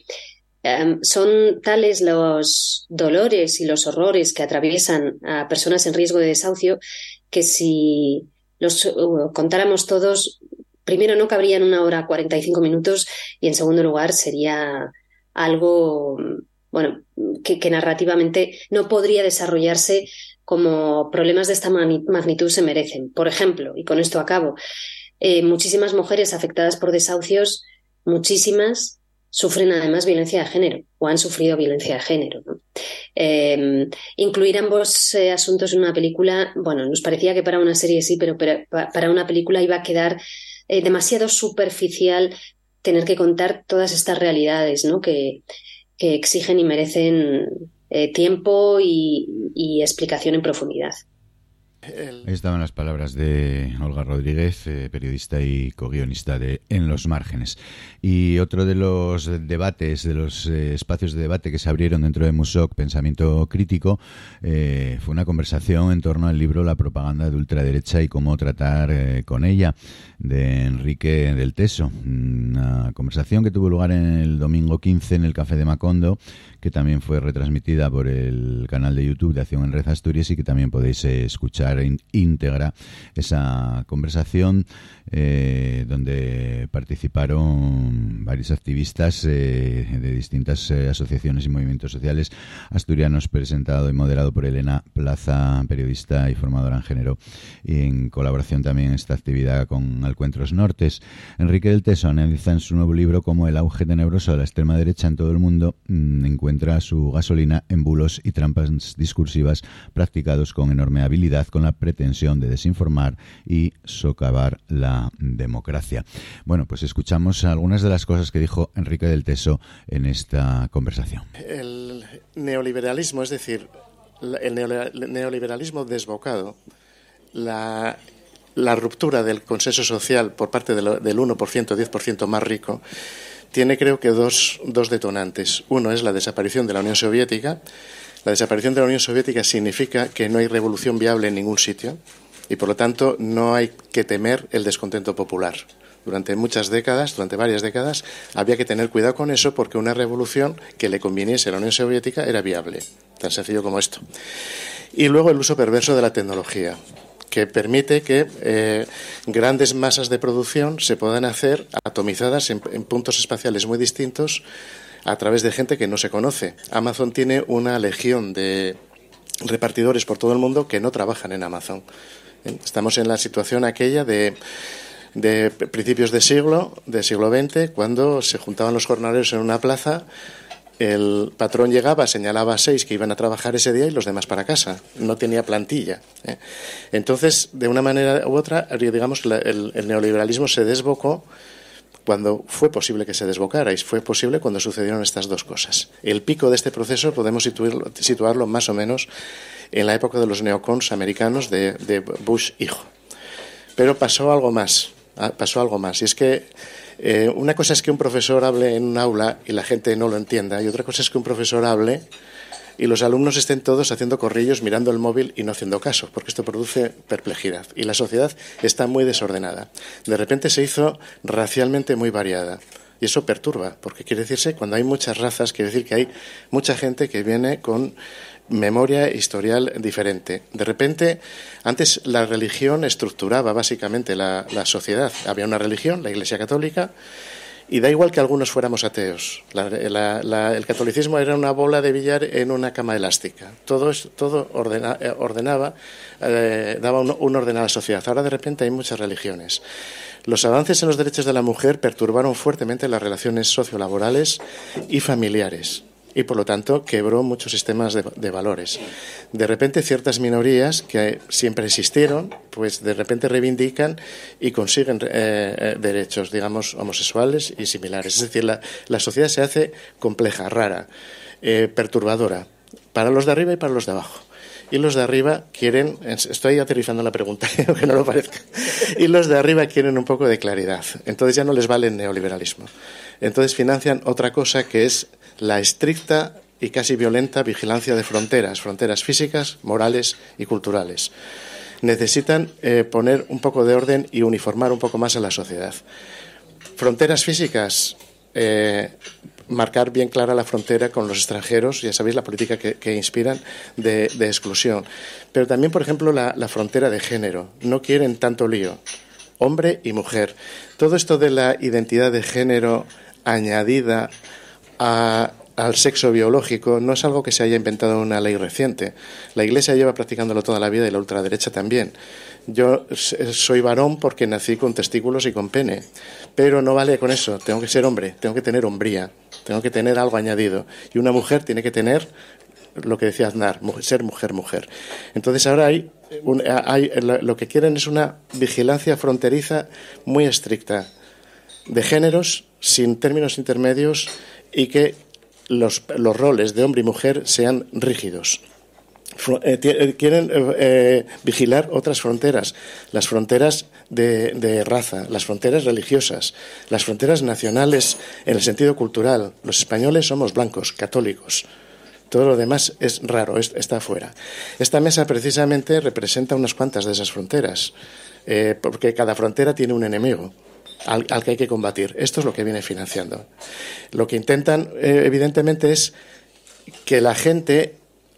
son tales los dolores y los horrores que atraviesan a personas en riesgo de desahucio que si los contáramos todos, primero no cabría en 1 hora 45 minutos y en segundo lugar sería algo que narrativamente no podría desarrollarse como problemas de esta magnitud se merecen. Por ejemplo, y con esto acabo, muchísimas mujeres afectadas por desahucios muchísimas sufren además violencia de género o han sufrido violencia de género, ¿no? Incluir ambos asuntos en una película, bueno, nos parecía que para una serie sí, pero para una película iba a quedar demasiado superficial tener que contar todas estas realidades, ¿no? que exigen y merecen tiempo y explicación en profundidad. Ahí estaban las palabras de Olga Rodríguez, periodista y co-guionista de En los márgenes. Y otro de los debates, de los espacios de debate que se abrieron dentro de MUSOC, Pensamiento Crítico, fue una conversación en torno al libro La propaganda de ultraderecha y cómo tratar con ella, de Enrique del Teso. Una conversación que tuvo lugar en el domingo 15 en el Café de Macondo, que también fue retransmitida por el canal de YouTube de Acción en Red Asturias y que también podéis escuchar íntegra esa conversación, donde participaron varios activistas de distintas asociaciones y movimientos sociales asturianos, presentado y moderado por Elena Plaza, periodista y formadora en género, y en colaboración también esta actividad con Alcuentros Nortes. Enrique del Teso analiza en su nuevo libro cómo el auge tenebroso de la extrema derecha en todo el mundo encuentra su gasolina en bulos y trampas discursivas practicados con enorme habilidad con la pretensión de desinformar y socavar la democracia. Bueno, pues escuchamos algunas de las cosas que dijo Enrique del Teso en esta conversación. El neoliberalismo, es decir, el neoliberalismo desbocado, la ruptura del consenso social por parte del 1%, 10% más rico, tiene creo que dos detonantes. Uno es la desaparición de la Unión Soviética. La desaparición de la Unión Soviética significa que no hay revolución viable en ningún sitio y por lo tanto no hay que temer el descontento popular. Durante varias décadas, había que tener cuidado con eso porque una revolución que le conviniese a la Unión Soviética era viable. Tan sencillo como esto. Y luego el uso perverso de la tecnología, que permite que grandes masas de producción se puedan hacer atomizadas en puntos espaciales muy distintos a través de gente que no se conoce. Amazon tiene una legión de repartidores por todo el mundo que no trabajan en Amazon. Estamos en la situación aquella de principios de siglo XX, cuando se juntaban los jornaleros en una plaza. El patrón llegaba, señalaba a 6 que iban a trabajar ese día y los demás para casa. No tenía plantilla. Entonces, de una manera u otra, digamos, el neoliberalismo se desbocó cuando fue posible que se desbocara, y fue posible cuando sucedieron estas dos cosas. El pico de este proceso podemos situarlo más o menos en la época de los neocons americanos de Bush hijo. Pero pasó algo más, y es que una cosa es que un profesor hable en un aula y la gente no lo entienda, y otra cosa es que un profesor hable y los alumnos estén todos haciendo corrillos, mirando el móvil y no haciendo caso, porque esto produce perplejidad. Y la sociedad está muy desordenada. De repente se hizo racialmente muy variada. Y eso perturba, porque quiere decirse, cuando hay muchas razas, quiere decir que hay mucha gente que viene con memoria historial diferente. De repente, antes la religión estructuraba básicamente la sociedad. Había una religión, la Iglesia Católica, y da igual que algunos fuéramos ateos. El catolicismo era una bola de billar en una cama elástica. Todo ordenaba, daba un orden a la sociedad. Ahora de repente hay muchas religiones. Los avances en los derechos de la mujer perturbaron fuertemente las relaciones sociolaborales y familiares, y por lo tanto quebró muchos sistemas de valores. De repente ciertas minorías que siempre existieron, pues de repente reivindican y consiguen derechos, digamos, homosexuales y similares. Es decir, la sociedad se hace compleja, rara, perturbadora, para los de arriba y para los de abajo. Y los de arriba quieren, estoy aterrizando la pregunta, aunque no lo parezca, y los de arriba quieren un poco de claridad. Entonces ya no les vale el neoliberalismo. Entonces financian otra cosa que es la estricta y casi violenta vigilancia de fronteras físicas, morales y culturales. Necesitan poner un poco de orden y uniformar un poco más a la sociedad. Fronteras físicas, marcar bien clara la frontera con los extranjeros, ya sabéis la política que inspiran de exclusión. Pero también, por ejemplo, la frontera de género. No quieren tanto lío. Hombre y mujer. Todo esto de la identidad de género añadida al sexo biológico no es algo que se haya inventado en una ley reciente. La Iglesia lleva practicándolo toda la vida y la ultraderecha también. Yo soy varón porque nací con testículos y con pene, pero no vale con eso, tengo que ser hombre, tengo que tener hombría, tengo que tener algo añadido. Y una mujer tiene que tener lo que decía Aznar, ser mujer. Entonces ahora lo que quieren es una vigilancia fronteriza muy estricta de géneros, sin términos intermedios, y que los roles de hombre y mujer sean rígidos. Quieren vigilar otras fronteras, las fronteras de raza, las fronteras religiosas, las fronteras nacionales en el sentido cultural. Los españoles somos blancos, católicos. Todo lo demás es raro, está afuera. Esta mesa precisamente representa unas cuantas de esas fronteras, porque cada frontera tiene un enemigo al que hay que combatir. Esto es lo que viene financiando. Lo que intentan, evidentemente, es que la gente...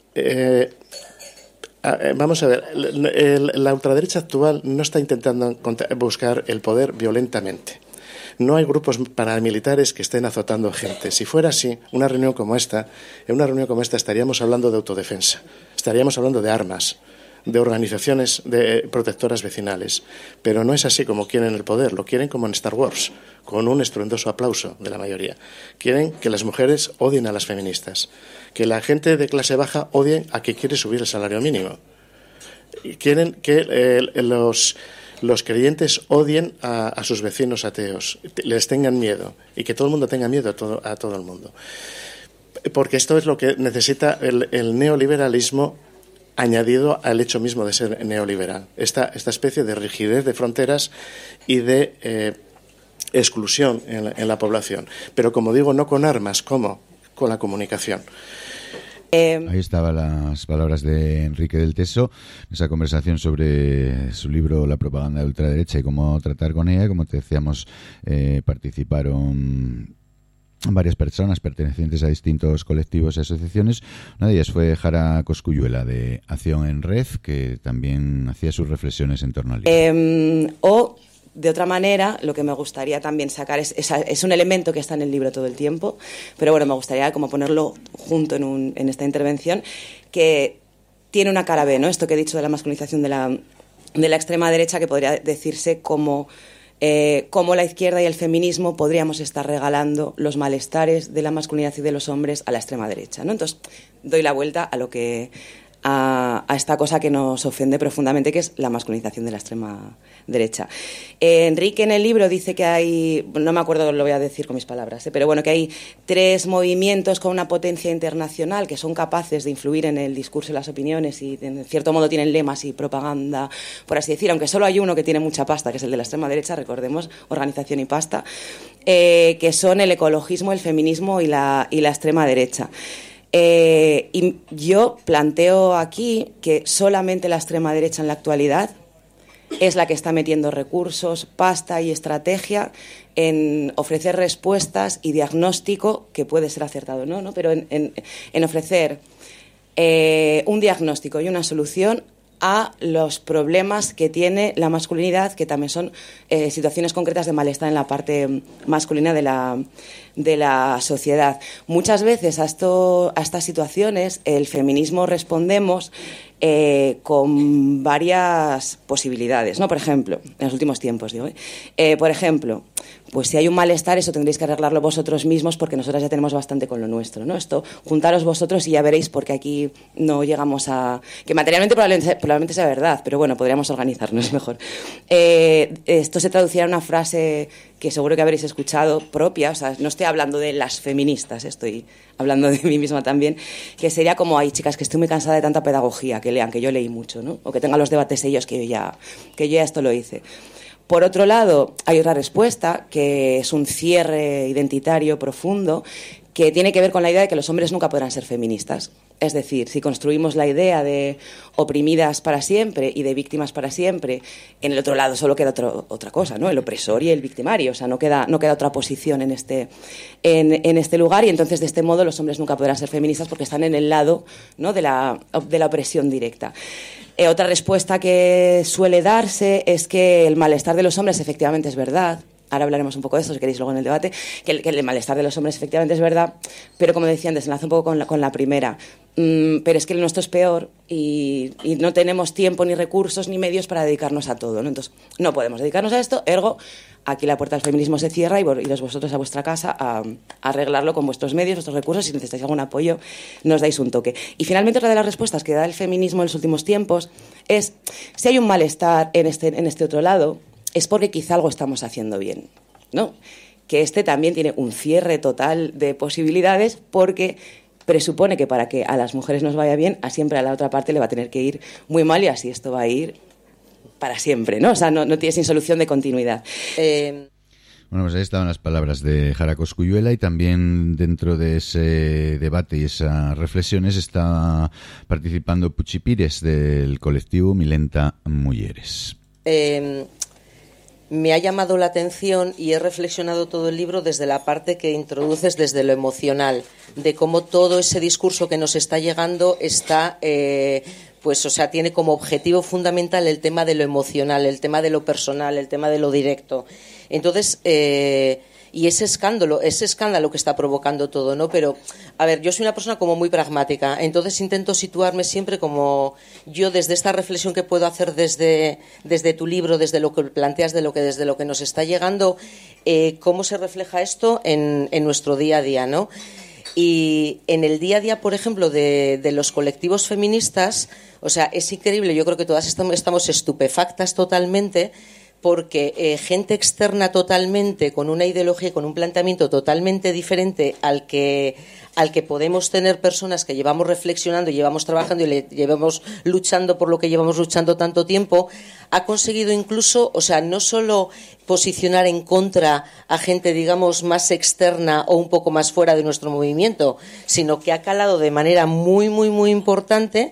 vamos a ver, la ultraderecha actual no está intentando buscar el poder violentamente. No hay grupos paramilitares que estén azotando gente. Si fuera así, en una reunión como esta estaríamos hablando de autodefensa, estaríamos hablando de armas, de organizaciones de protectoras vecinales. Pero no es así como quieren el poder, lo quieren como en Star Wars, con un estruendoso aplauso de la mayoría. Quieren que las mujeres odien a las feministas, que la gente de clase baja odie a quien quiere subir el salario mínimo. Quieren que los creyentes odien a sus vecinos ateos, les tengan miedo, y que todo el mundo tenga miedo a todo el mundo. Porque esto es lo que necesita el neoliberalismo añadido al hecho mismo de ser neoliberal. Esta especie de rigidez de fronteras y de exclusión en la población. Pero, como digo, no con armas, como con la comunicación. Ahí estaban las palabras de Enrique del Teso, esa conversación sobre su libro La propaganda de ultraderecha y cómo tratar con ella. Como te decíamos, participaron varias personas pertenecientes a distintos colectivos y asociaciones. Una de ellas fue Jara Cosculluela, de Acción en Red, que también hacía sus reflexiones en torno al libro. De otra manera, lo que me gustaría también sacar es un elemento que está en el libro todo el tiempo, pero bueno, me gustaría como ponerlo junto en esta intervención, que tiene una cara B, ¿no? Esto que he dicho de la masculinización de la extrema derecha, que podría decirse como la izquierda y el feminismo podríamos estar regalando los malestares de la masculinidad y de los hombres a la extrema derecha, ¿no? Entonces, doy la vuelta a esta cosa que nos ofende profundamente, que es la masculinización de la extrema derecha. Enrique en el libro dice que hay, no me acuerdo, lo voy a decir con mis palabras, pero bueno, que hay 3 movimientos con una potencia internacional que son capaces de influir en el discurso y las opiniones y en cierto modo tienen lemas y propaganda, por así decir, aunque solo hay uno que tiene mucha pasta, que es el de la extrema derecha, recordemos, Organización y Pasta, que son el ecologismo, el feminismo y la extrema derecha. Y yo planteo aquí que solamente la extrema derecha en la actualidad es la que está metiendo recursos, pasta y estrategia en ofrecer respuestas y diagnóstico que puede ser acertado, ¿no? Pero en ofrecer un diagnóstico y una solución a los problemas que tiene la masculinidad, que también son situaciones concretas de malestar en la parte masculina de la sociedad. Muchas veces a estas situaciones el feminismo respondemos con varias posibilidades, ¿no? Por ejemplo, en los últimos tiempos, digo, por ejemplo, pues si hay un malestar, eso tendréis que arreglarlo vosotros mismos porque nosotras ya tenemos bastante con lo nuestro, ¿no? Esto, juntaros vosotros y ya veréis porque aquí no llegamos a... Que materialmente probablemente sea verdad, pero bueno, podríamos organizarnos mejor. Esto se traducirá en una frase que seguro que habréis escuchado propia, o sea, no estoy hablando de las feministas, estoy hablando de mí misma también, que sería como, ay, chicas, que estoy muy cansada de tanta pedagogía, que lean, que yo leí mucho, ¿no? O que tengan los debates ellos, que yo ya esto lo hice. Por otro lado, hay otra respuesta, que es un cierre identitario profundo, que tiene que ver con la idea de que los hombres nunca podrán ser feministas. Es decir, si construimos la idea de oprimidas para siempre y de víctimas para siempre, en el otro lado solo queda otra cosa, ¿no? El opresor y el victimario, o sea, no queda otra posición en este lugar, y entonces de este modo los hombres nunca podrán ser feministas porque están en el lado, ¿no?, de la opresión directa. Otra respuesta que suele darse es que el malestar de los hombres efectivamente es verdad, ahora hablaremos un poco de esto, si queréis luego en el debate, que el malestar de los hombres efectivamente es verdad, pero como decía antes, enlazo un poco con la primera. Pero es que el nuestro es peor y no tenemos tiempo, ni recursos, ni medios para dedicarnos a todo, ¿no? Entonces, no podemos dedicarnos a esto, ergo, aquí la puerta del feminismo se cierra y iros vosotros a vuestra casa a arreglarlo con vuestros medios, vuestros recursos. Si necesitáis algún apoyo, nos dais un toque. Y finalmente, otra de las respuestas que da el feminismo en los últimos tiempos es, si hay un malestar en este otro lado, es porque quizá algo estamos haciendo bien, ¿no? Que también tiene un cierre total de posibilidades porque presupone que para que a las mujeres nos vaya bien, siempre a la otra parte le va a tener que ir muy mal y así esto va a ir para siempre, ¿no? O sea, no tiene sin solución de continuidad. Bueno, pues ahí estaban las palabras de Jara Cosculluela y también dentro de ese debate y esas reflexiones está participando Puchi Pires del colectivo Milenta Mujeres. Me ha llamado la atención y he reflexionado todo el libro desde la parte que introduces desde lo emocional, de cómo todo ese discurso que nos está llegando está, tiene como objetivo fundamental el tema de lo emocional, el tema de lo personal, el tema de lo directo. Entonces, y ese escándalo que está provocando todo, ¿no? Pero, a ver, yo soy una persona como muy pragmática, entonces intento situarme siempre como yo desde esta reflexión que puedo hacer desde tu libro, desde lo que planteas, desde lo que nos está llegando, cómo se refleja esto en nuestro día a día, ¿no? Y en el día a día, por ejemplo, de los colectivos feministas, o sea, es increíble, yo creo que todas estamos estupefactas totalmente, porque gente externa totalmente, con una ideología y con un planteamiento totalmente diferente al que podemos tener personas que llevamos reflexionando, llevamos trabajando y llevamos luchando por lo que llevamos luchando tanto tiempo, ha conseguido incluso, o sea, no solo posicionar en contra a gente, digamos, más externa o un poco más fuera de nuestro movimiento, sino que ha calado de manera muy, muy, muy importante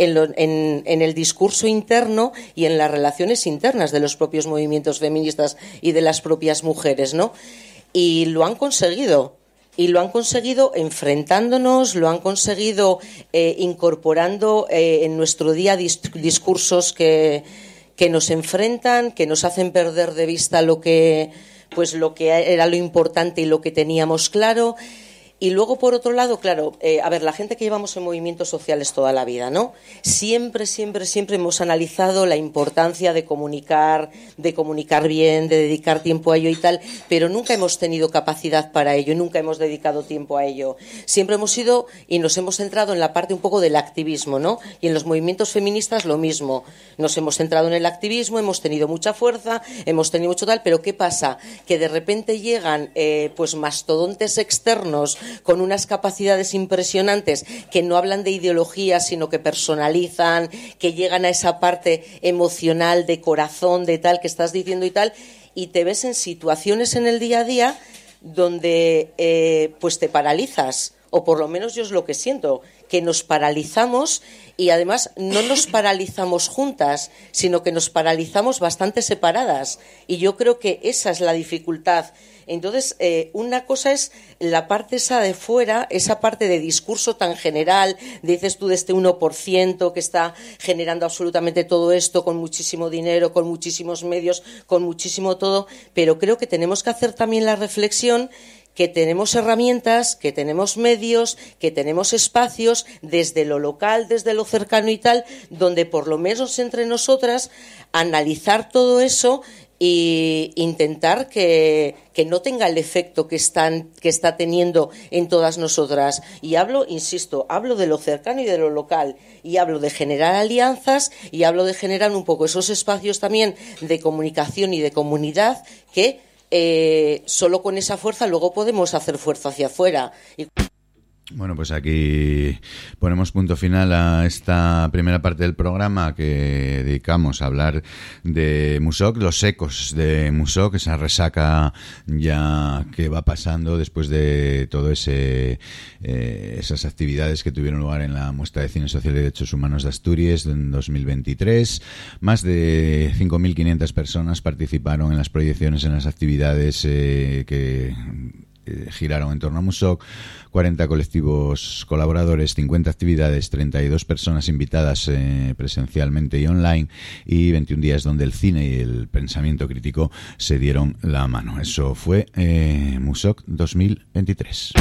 en el discurso interno y en las relaciones internas de los propios movimientos feministas y de las propias mujeres, ¿no? Y lo han conseguido. Y lo han conseguido enfrentándonos, lo han conseguido incorporando en nuestro día discursos que nos enfrentan, que nos hacen perder de vista lo que era lo importante y lo que teníamos claro. Y luego, por otro lado, claro, la gente que llevamos en movimientos sociales toda la vida, ¿no? Siempre hemos analizado la importancia de comunicar bien, de dedicar tiempo a ello y tal, pero nunca hemos tenido capacidad para ello, nunca hemos dedicado tiempo a ello. Siempre hemos ido y nos hemos centrado en la parte un poco del activismo, ¿no? Y en los movimientos feministas lo mismo. Nos hemos centrado en el activismo, hemos tenido mucha fuerza, hemos tenido mucho tal, pero ¿qué pasa? Que de repente llegan mastodontes externos con unas capacidades impresionantes que no hablan de ideología, sino que personalizan, que llegan a esa parte emocional, de corazón, de tal que estás diciendo y tal, y te ves en situaciones en el día a día donde te paralizas, o por lo menos yo es lo que siento, que nos paralizamos y además no nos paralizamos juntas, sino que nos paralizamos bastante separadas, y yo creo que esa es la dificultad. Entonces, una cosa es la parte esa de fuera, esa parte de discurso tan general, dices tú, de este 1% que está generando absolutamente todo esto, con muchísimo dinero, con muchísimos medios, con muchísimo todo, pero creo que tenemos que hacer también la reflexión que tenemos herramientas, que tenemos medios, que tenemos espacios desde lo local, desde lo cercano y tal, donde por lo menos entre nosotras analizar todo eso e intentar que no tenga el efecto que está teniendo en todas nosotras. Y hablo de lo cercano y de lo local, y hablo de generar alianzas, y hablo de generar un poco esos espacios también de comunicación y de comunidad que solo con esa fuerza luego podemos hacer fuerza hacia afuera. Bueno, pues aquí ponemos punto final a esta primera parte del programa que dedicamos a hablar de Musoc, los ecos de Musoc, esa resaca ya que va pasando después de todo esas actividades que tuvieron lugar en la muestra de Cine Social y Derechos Humanos de Asturias en 2023. Más de 5.500 personas participaron en las proyecciones, en las actividades que giraron en torno a Musoc, 40 colectivos colaboradores, 50 actividades, 32 personas invitadas presencialmente y online, y 21 días donde el cine y el pensamiento crítico se dieron la mano. Eso fue Musoc 2023.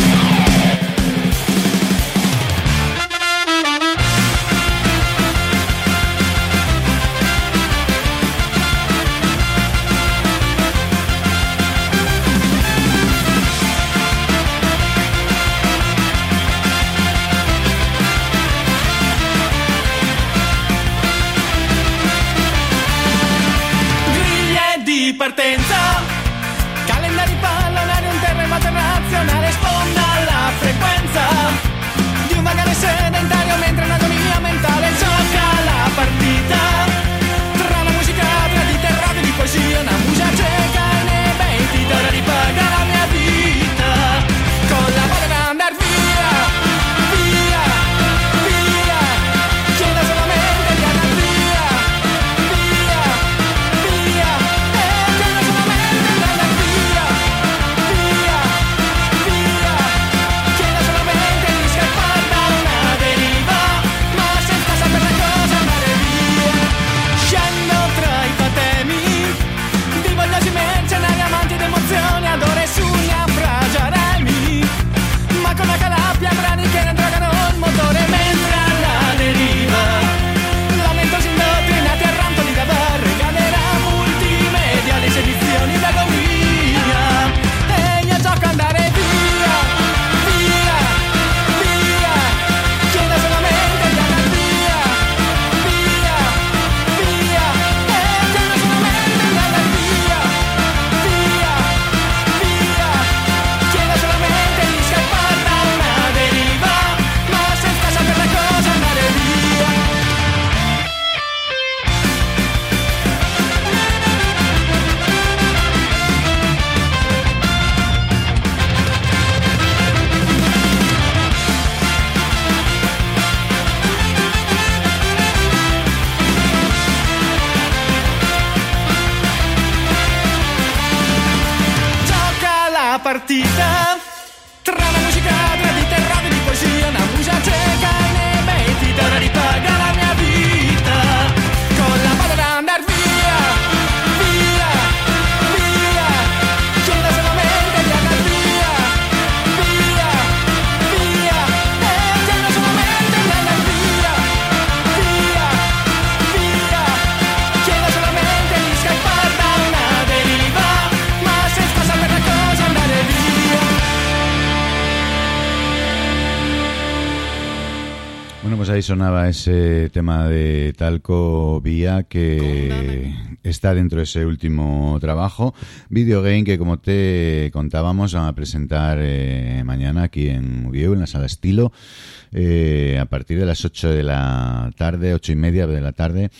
Partenza, calendari pallonari, un terremoto nazionale sponda la frequenza di un vagare sedentario mentre anatomia mentale gioca la partita tra la musica, tra di terrore di poesia, una musica cieca e nei beiti d'ora di paga la mia vita con la voglia di andar via, via, via, chiedo solamente di andar via, via, via. Adore sugna fragiaremi, ma con la calapia brani che ne drogano il motore mentre alla deriva lamentosi indottrinati a rantoli da bar, regalerà multimedia le sedizioni d'agonia e io gioco a andare via, via, via, chiedo solamente di andare via, via, via, e chiedo solamente di andare via, via. Chiedo solamente di scappare da una deriva, ma senza sapere cosa andare via. Gioca la partita tra la musica, tra di terrore di poesia, una musica cieca e nei beiti d'ora di paga la mia vita con la voglia di andar via, via, via, chiedo solamente di andar via, via, via, e chiedo solamente di andar via, via, via, chiedo solamente di scappare da una deriva, ma senza sapere cosa andare via. Bueno, pues ahí sonaba ese tema de Talco Vía que está dentro de ese último trabajo, Videogame, que como te contábamos van a presentar mañana aquí en Uvieu, en la Sala Estilo, a partir de las 8 de la tarde, 8:30 de la tarde,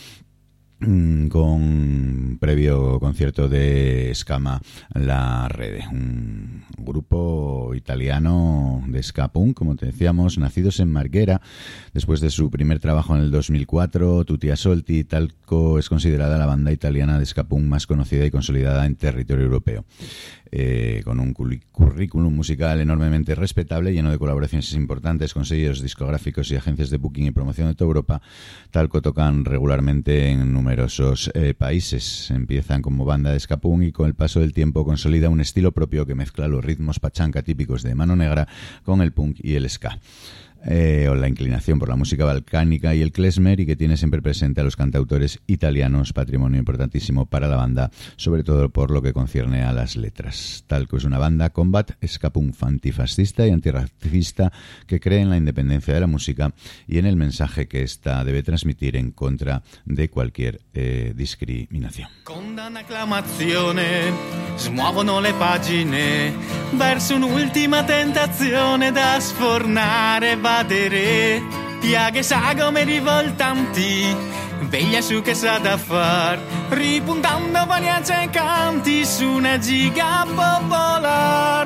con previo concierto de Scama La Rede, un grupo italiano de ska punk, como te decíamos, nacidos en Marghera. Después de su primer trabajo en el 2004, Tutti Assolti, Talco es considerada la banda italiana de ska punk más conocida y consolidada en territorio europeo. Con un currículum musical enormemente respetable, lleno de colaboraciones importantes con sellos discográficos y agencias de booking y promoción de toda Europa. Talco tocan regularmente en numerosos países. Empiezan como banda de ska punk y con el paso del tiempo consolida un estilo propio que mezcla los ritmos pachanca típicos de Mano Negra con el punk y el ska. O la inclinación por la música balcánica y el klezmer, y que tiene siempre presente a los cantautores italianos, patrimonio importantísimo para la banda, sobre todo por lo que concierne a las letras. Talco es una banda combat, ska punk antifascista y antirracista que cree en la independencia de la música y en el mensaje que ésta debe transmitir en contra de cualquier discriminación. Con un'acclamazione smuovono le pagine verso un'ultima tentazione da sfornare, evadere piaghe sagome rivoltanti, veglia su che sa da far, ripuntando vanianze e canti su una giga popolar.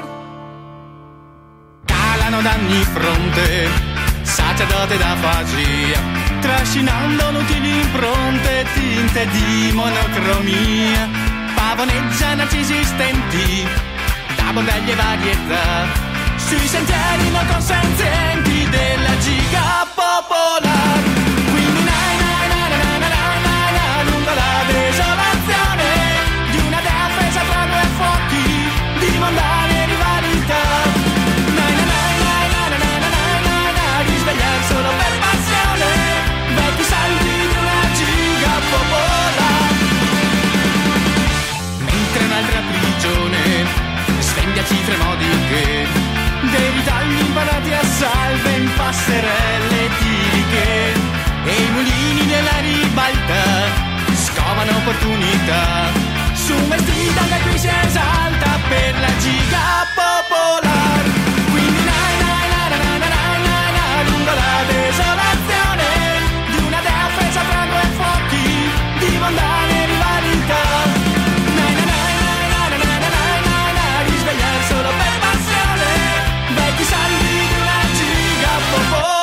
Calano da ogni fronte sacerdote d'afasia, trascinando inutili impronte, tinte di monocromia, pavoneggiano esistenti da bordelli e varietà, sui sentieri non consenzienti della giga popolare. Quindi lungo la desolazione di una dea offesa tra due fuochi di mondane rivalità, risvegliare solo per passione vecchi saldi di una giga popolare. Mentre un'altra prigione sveglia cifre modiche dei ritagli imparati a salve in passerelle etiliche, e i mulini della ribalta scovano opportunità su un vestito che qui si esalta per la giga popolare. Quindi lungo la desolazione di una dea offesa tra due fuochi di mondane rivalità, risvegliare solo per passione vecchi saldi di una giga popolare.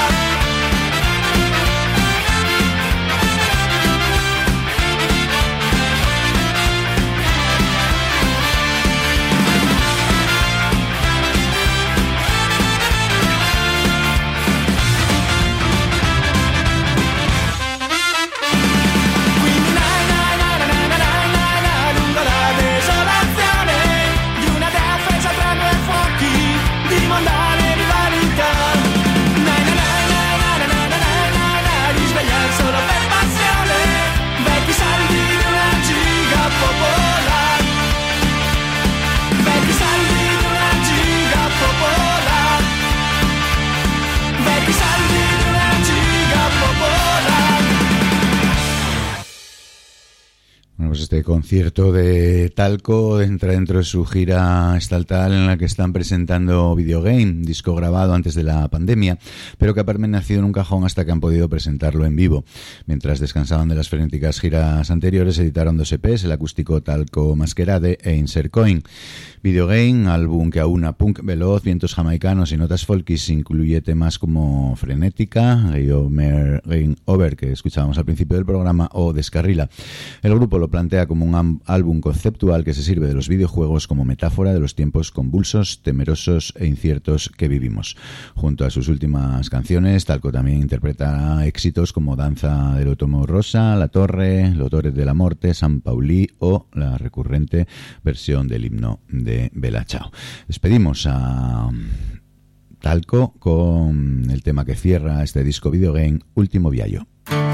Este concierto de Talco entra dentro de su gira estatal en la que están presentando Videogame, disco grabado antes de la pandemia, pero que ha permanecido en un cajón hasta que han podido presentarlo en vivo. Mientras descansaban de las frenéticas giras anteriores, editaron 2 EPs, el acústico Talco Masquerade e Insert Coin. Videogame, álbum que aúna punk veloz, vientos jamaicanos y notas folkis, incluye temas como Frenética, Game Over, que escuchábamos al principio del programa, o Descarrila. El grupo lo plantea como un álbum conceptual que se sirve de los videojuegos como metáfora de los tiempos convulsos, temerosos e inciertos que vivimos. Junto a sus últimas canciones, Talco también interpreta éxitos como Danza del Otomo Rosa, La Torre, L'Odore de la Morte, San Paulí o la recurrente versión del himno de Bella Ciao. Despedimos a Talco con el tema que cierra este disco Videogame, Ultimo Viaggio.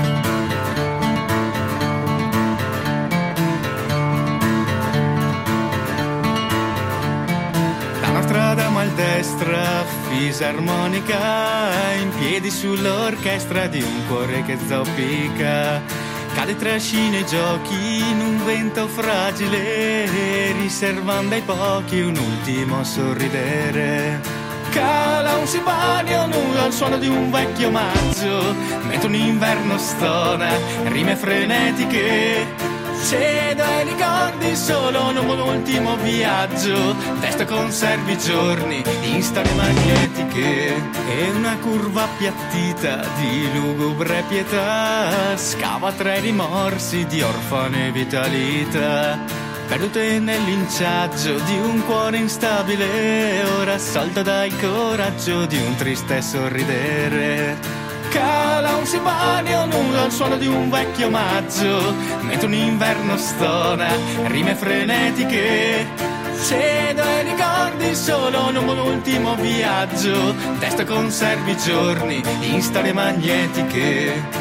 Strada maldestra, fisarmonica, in piedi sull'orchestra di un cuore che zoppica. Cade trascina i giochi in un vento fragile, riservando ai pochi un ultimo sorridere. Cala un sibanio nudo al suono di un vecchio omaggio, mentre un inverno stona rime frenetiche. Cedo ai ricordi solo in un ultimo viaggio, testo conservi i giorni in storie magnetiche. E una curva appiattita di lugubre pietà scava tra i rimorsi di orfane vitalità, perdute nel linciaggio di un cuore instabile, ora assolto dal coraggio di un triste sorridere. Cala un sibanio nudo al suono di un vecchio omaggio, mentre un inverno stona rime frenetiche. Cedo ai ricordi solo in un ultimo viaggio, testo conservi i giorni in storie magnetiche.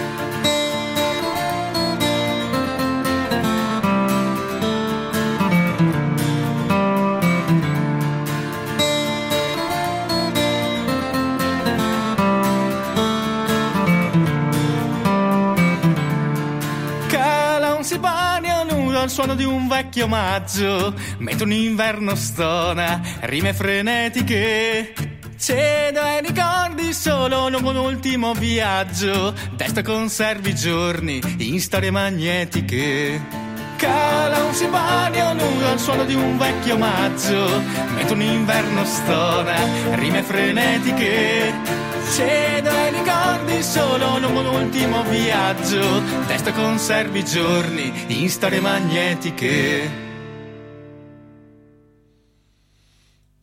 Al suono di un vecchio omaggio, mentre un inverno stona rime frenetiche. Cedo ai ricordi solo in un ultimo viaggio, testo conservi i giorni in storie magnetiche. Cala un sibanio nudo al suono di un vecchio omaggio, mentre un inverno stona rime frenetiche. Cedo ai ricordi solo in un ultimo viaggio, testo conservi i giorni in storie magnetiche.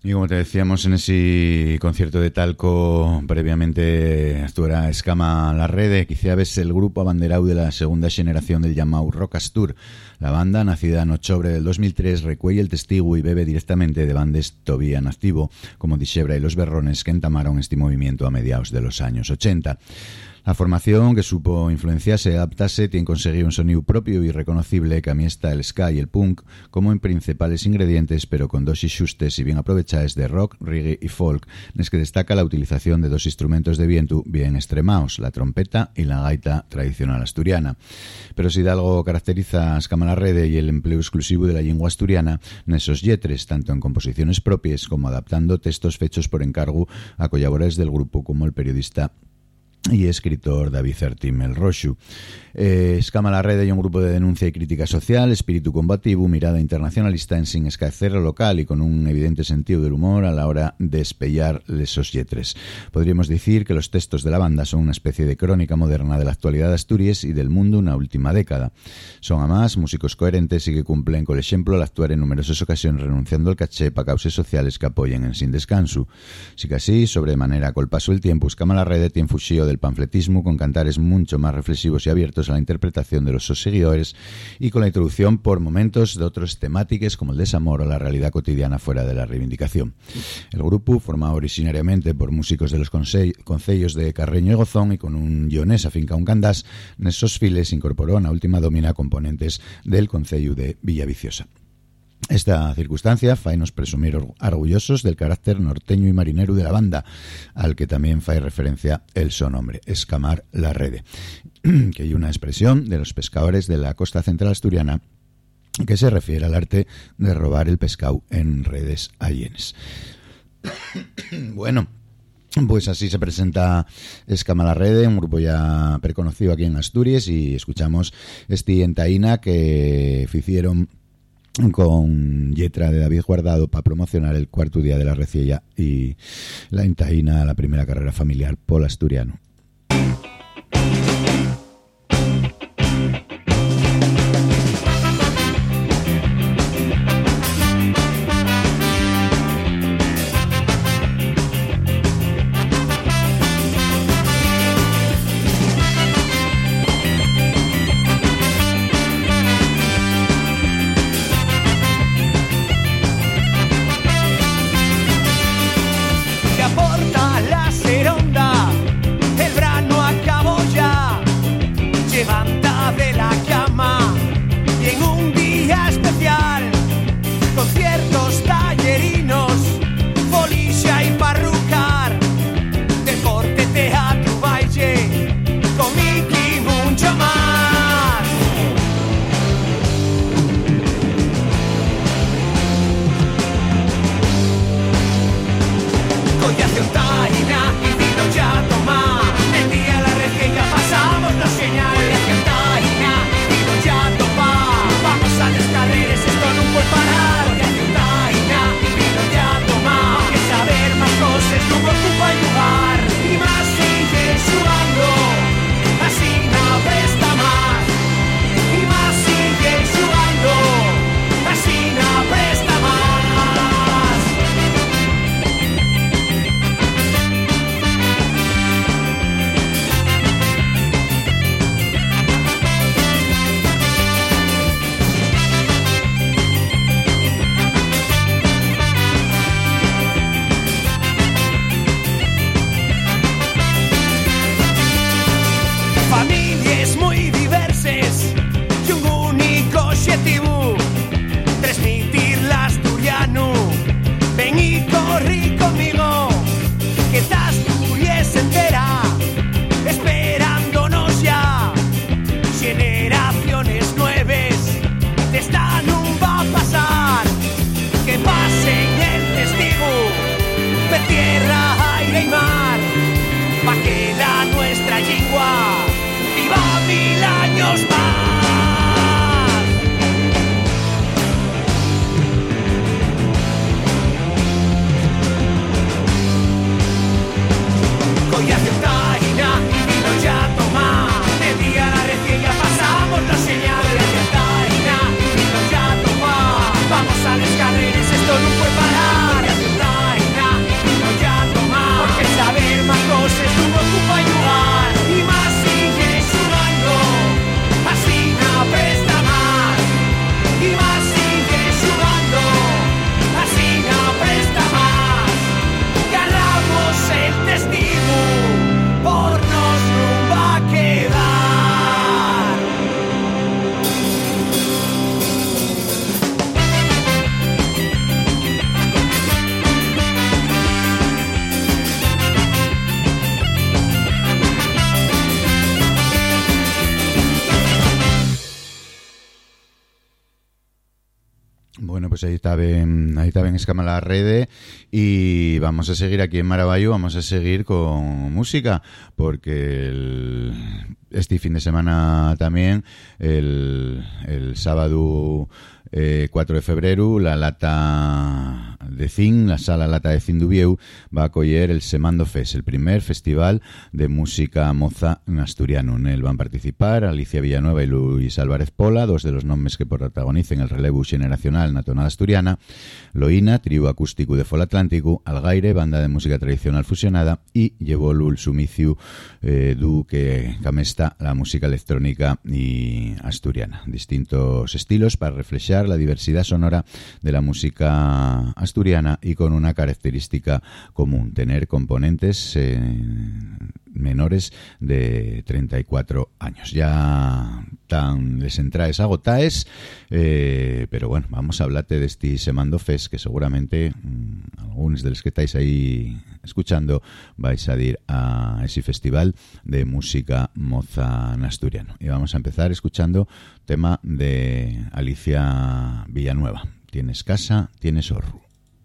Y como te decíamos, en ese concierto de Talco previamente actuará Escama la Rede, quizá ves el grupo abanderado de la segunda generación del llamado Rock Astur. La banda, nacida en octubre del 2003, recuella el testigo y bebe directamente de bandes todavía en activo, como Dixebra y Los Berrones, que entamaron este movimiento a mediados de los años 80. La formación, que supo influenciarse y adaptarse, tiene conseguido un sonido propio y reconocible que amiesta el ska y el punk como en principales ingredientes, pero con dosis justes y bien aprovechadas de rock, reggae y folk, en el que destaca la utilización de dos instrumentos de viento bien extremados, la trompeta y la gaita tradicional asturiana. Pero si de algo caracteriza a Escama la Rede y el empleo exclusivo de la lengua asturiana, nesos lletres, tanto en composiciones propias como adaptando textos fechos por encargo a colaboradores del grupo como el periodista y escritor David Certim el Roxu. Escama la Rede y un grupo de denuncia y crítica social, espíritu combativo, mirada internacionalista en sin escaecer lo local y con un evidente sentido del humor a la hora de espellar lesos lletres. Podríamos decir que los textos de la banda son una especie de crónica moderna de la actualidad de Asturias y del mundo una última década. Son además músicos coherentes y que cumplen con el ejemplo al actuar en numerosas ocasiones renunciando al caché para causas sociales que apoyen en sin descanso. Sí que así, sobre manera col paso del tiempo, Escama la Rede tiene fusillo del panfletismo con cantares mucho más reflexivos y abiertos a la interpretación de los sus seguidores y con la introducción por momentos de otras temáticas como el desamor o la realidad cotidiana fuera de la reivindicación. El grupo, formado originariamente por músicos de los concellos de Carreño y Gozón y con un guionés afincado en Candás, en esos files incorporó en la última domina componentes del concello de Villaviciosa. Esta circunstancia faenos presumir orgullosos del carácter norteño y marinero de la banda, al que también fae referencia el sonombre, Escamar la Rede, que hay una expresión de los pescadores de la costa central asturiana que se refiere al arte de robar el pescado en redes allenes. Bueno, pues así se presenta Escama la Rede, un grupo ya preconocido aquí en Asturias, y escuchamos este entaína que hicieron con letra de David Guardado para promocionar el cuarto día de la Reciella y la entaína, la primera carrera familiar pol asturiano. Esto no puede parar. Bueno, pues ahí está ben escama la rede y vamos a seguir aquí en Maravallo, vamos a seguir con música porque este fin de semana también, el sábado 4 de febrero, la Lata de Cin, la Sala Lata de Cin d'Ubieu, va a acoger el Semando Fest, el primer festival de música moza en asturiano. En él van a participar Alicia Villanueva y Luis Álvarez Pola, dos de los nombres que protagonicen el relevo generacional na tonada asturiana, Loína, trío acústico de Fol Atlántico, Algaire, banda de música tradicional fusionada, y llevó el sumiciu du que camesta la música electrónica y asturiana. Distintos estilos para reflejar la diversidad sonora de la música asturiana y con una característica común, tener componentes menores de 34 años. Ya tan les entraes agotaes, pero bueno, vamos a hablarte de este Semando Fest, que seguramente algunos de los que estáis ahí escuchando vais a ir a ese festival de música moza en asturiano. Y vamos a empezar escuchando tema de Alicia Villanueva. Tienes casa, tienes horru.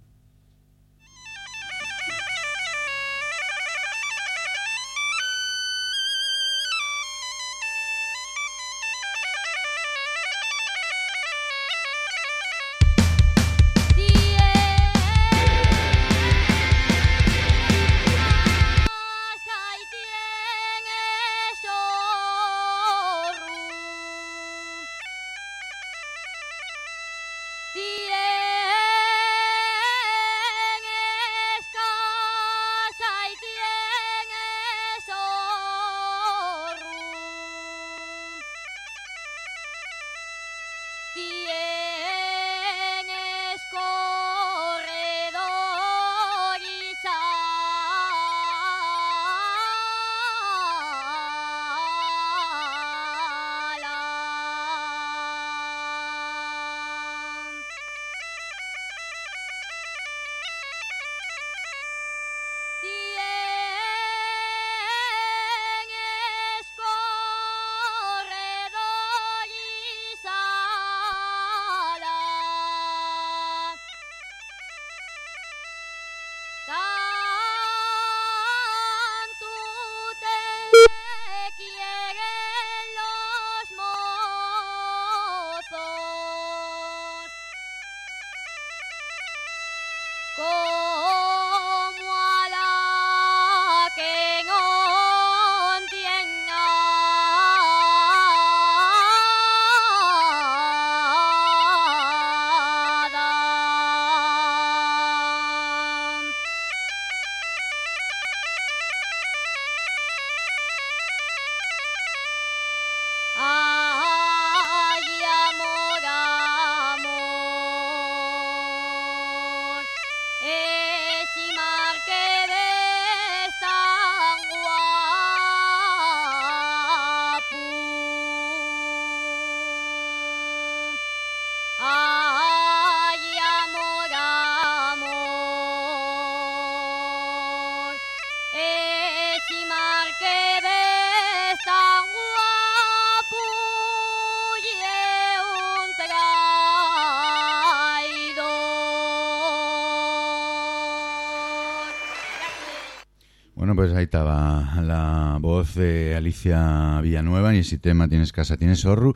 Bueno, pues ahí estaba la voz de Alicia Villanueva y ese tema Tienes casa, tienes horru,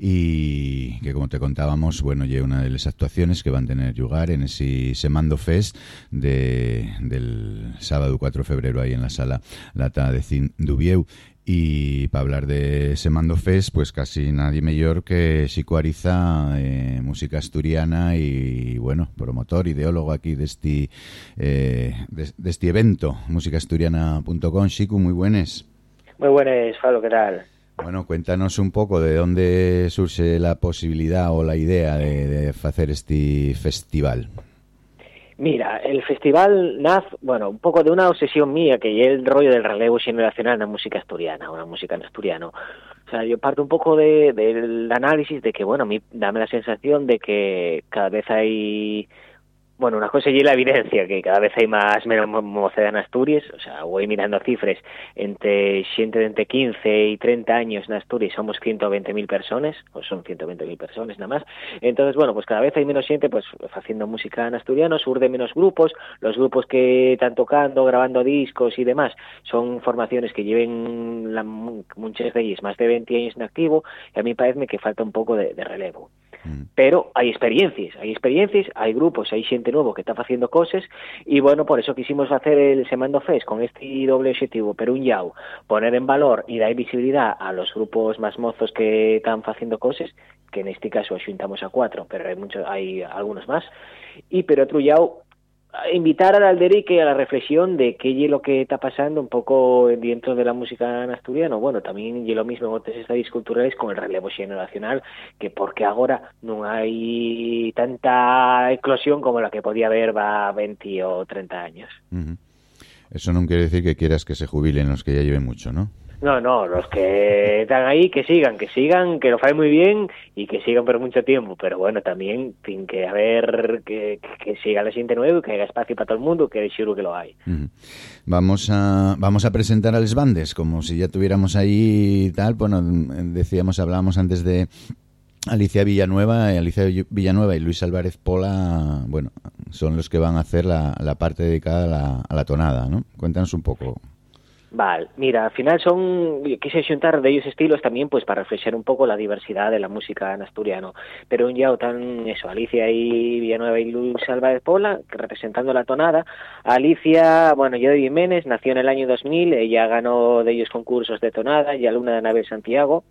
y que como te contábamos, bueno, ya una de las actuaciones que van a tener lugar en ese Semando Fest del sábado 4 de febrero ahí en la Sala Lata de Cin d'Ubieu. Y para hablar de Semando Fest, pues casi nadie mejor que Xico Ariza, música asturiana y, bueno, promotor, ideólogo aquí de este evento, musicaasturiana.com. Xico, muy buenas. Muy buenas, Falo, ¿qué tal? Bueno, cuéntanos un poco de dónde surge la posibilidad o la idea de hacer este festival. Mira, el festival nace, bueno, un poco de una obsesión mía, que es el rollo del relevo generacional en la música asturiana, una música en asturiano. O sea, yo parto un poco del análisis de que, bueno, a mí dame la sensación de que cada vez hay bueno, una cosa es la evidencia, que cada vez hai menos mocedad en Asturias, o sea, voy mirando cifras, entre xente de entre 15 y 30 años en Asturias somos 120.000 personas, o son 120.000 personas nada más, entonces, bueno, pues cada vez hai menos xente pues haciendo música en asturiano, surden menos grupos, los grupos que están tocando, grabando discos y demás, son formaciones que lleven muchas de ellas más de 20 años en activo, y a mí parece que falta un poco de relevo. Pero hay experiencias, hay grupos, hay xente nuevo que está haciendo cosas, y bueno, por eso quisimos hacer el Semando Fest con este doble objetivo, pero un llau, poner en valor y dar visibilidad a los grupos más mozos que están haciendo cosas, que en este caso xuntamos a 4, pero hay algunos más, y pero otro llau, invitar al alderique a la reflexión de qué es lo que está pasando un poco dentro de la música en asturiano. Bueno, también es lo mismo en otros estadios culturales con el relevo xeneracional, que porque ahora no hay tanta eclosión como la que podía haber va 20 o 30 años. Eso no quiere decir que quieras que se jubilen los que ya lleven mucho, ¿no? No, los que están ahí, que sigan, que lo faen muy bien y que sigan por mucho tiempo, pero bueno, también tiene que haber que siga la gente nueva y que haya espacio para todo el mundo, que seguro que lo hay. Vamos a presentar a les bandes, como si ya tuviéramos ahí y tal. Bueno, hablábamos antes de Alicia Villanueva y Luis Álvarez Pola, bueno, son los que van a hacer la parte dedicada a la tonada, ¿no? Cuéntanos un poco. Vale, mira, al final quise xuntar de ellos estilos también pues para reflejar un poco la diversidad de la música en asturiano, pero un yao tan eso, Alicia y Villanueva y Luis Álvarez Pola, representando la tonada. Alicia, bueno, yo de Jiménez, nació en el año 2000, ella ganó de ellos concursos de tonada y alumna de Anabel Santiago,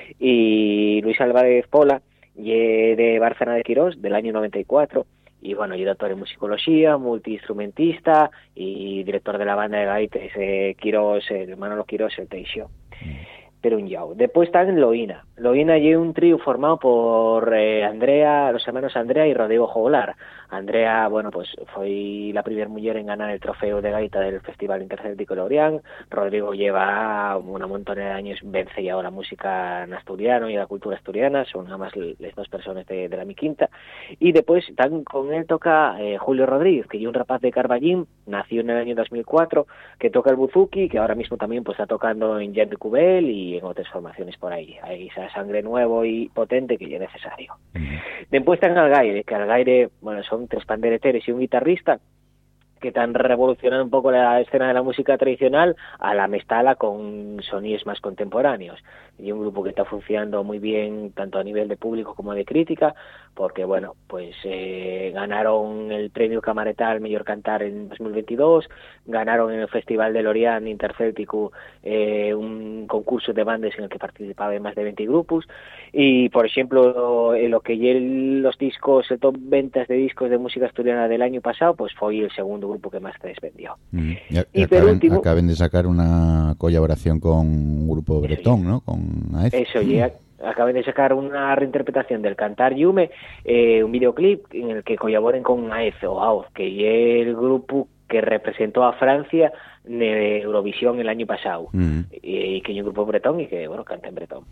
y Luis Álvarez Pola, de Bárcena de Quirós, del año 94, y bueno, yo doctor en musicología, multiinstrumentista y director de la banda de gaites Quirós, el Manolo Quirós, el Teixó. Pero un yao. Después está en Loína. Loína es un trío formado por los hermanos Andrea y Rodrigo Joglar. Andrea, bueno, pues fue la primera mujer en ganar el trofeo de gaita del Festival Intercéltico de Lorient. Rodrigo lleva una montón de años, vence ya la música en asturiano y la cultura asturiana, son nada más las dos personas de la mi quinta. Y después con él toca Julio Rodríguez, que es un rapaz de Carballín, nació en el año 2004, que toca el buzuki, que ahora mismo también pues está tocando en Jan de Cubel y en otras formaciones por ahí. Hay esa sangre nuevo y potente que ya es necesario. Después está en Algaire, que Algaire, bueno, son 3 pandereteros y un guitarrista que están revolucionando un poco la escena de la música tradicional a la mestala con sonidos más contemporáneos. Y un grupo que está funcionando muy bien tanto a nivel de público como de crítica, porque bueno, pues ganaron el premio Camaretal Mejor Cantar en 2022, ganaron en el Festival de Lorient Intercéltico un concurso de bandas en el que participaban más de 20 grupos, y por ejemplo lo que los discos, el top ventas de discos de música asturiana del año pasado, pues fue el segundo grupo que más se vendió. Y acaben de sacar una colaboración con un grupo bretón, ¿no? Con AEF. Eso, acaban de sacar una reinterpretación del Cantar Yume, un videoclip en el que colaboren con AEF o AOF, que es el grupo que representó a Francia en Eurovisión el año pasado, y que es un grupo bretón y que, bueno, canta en bretón.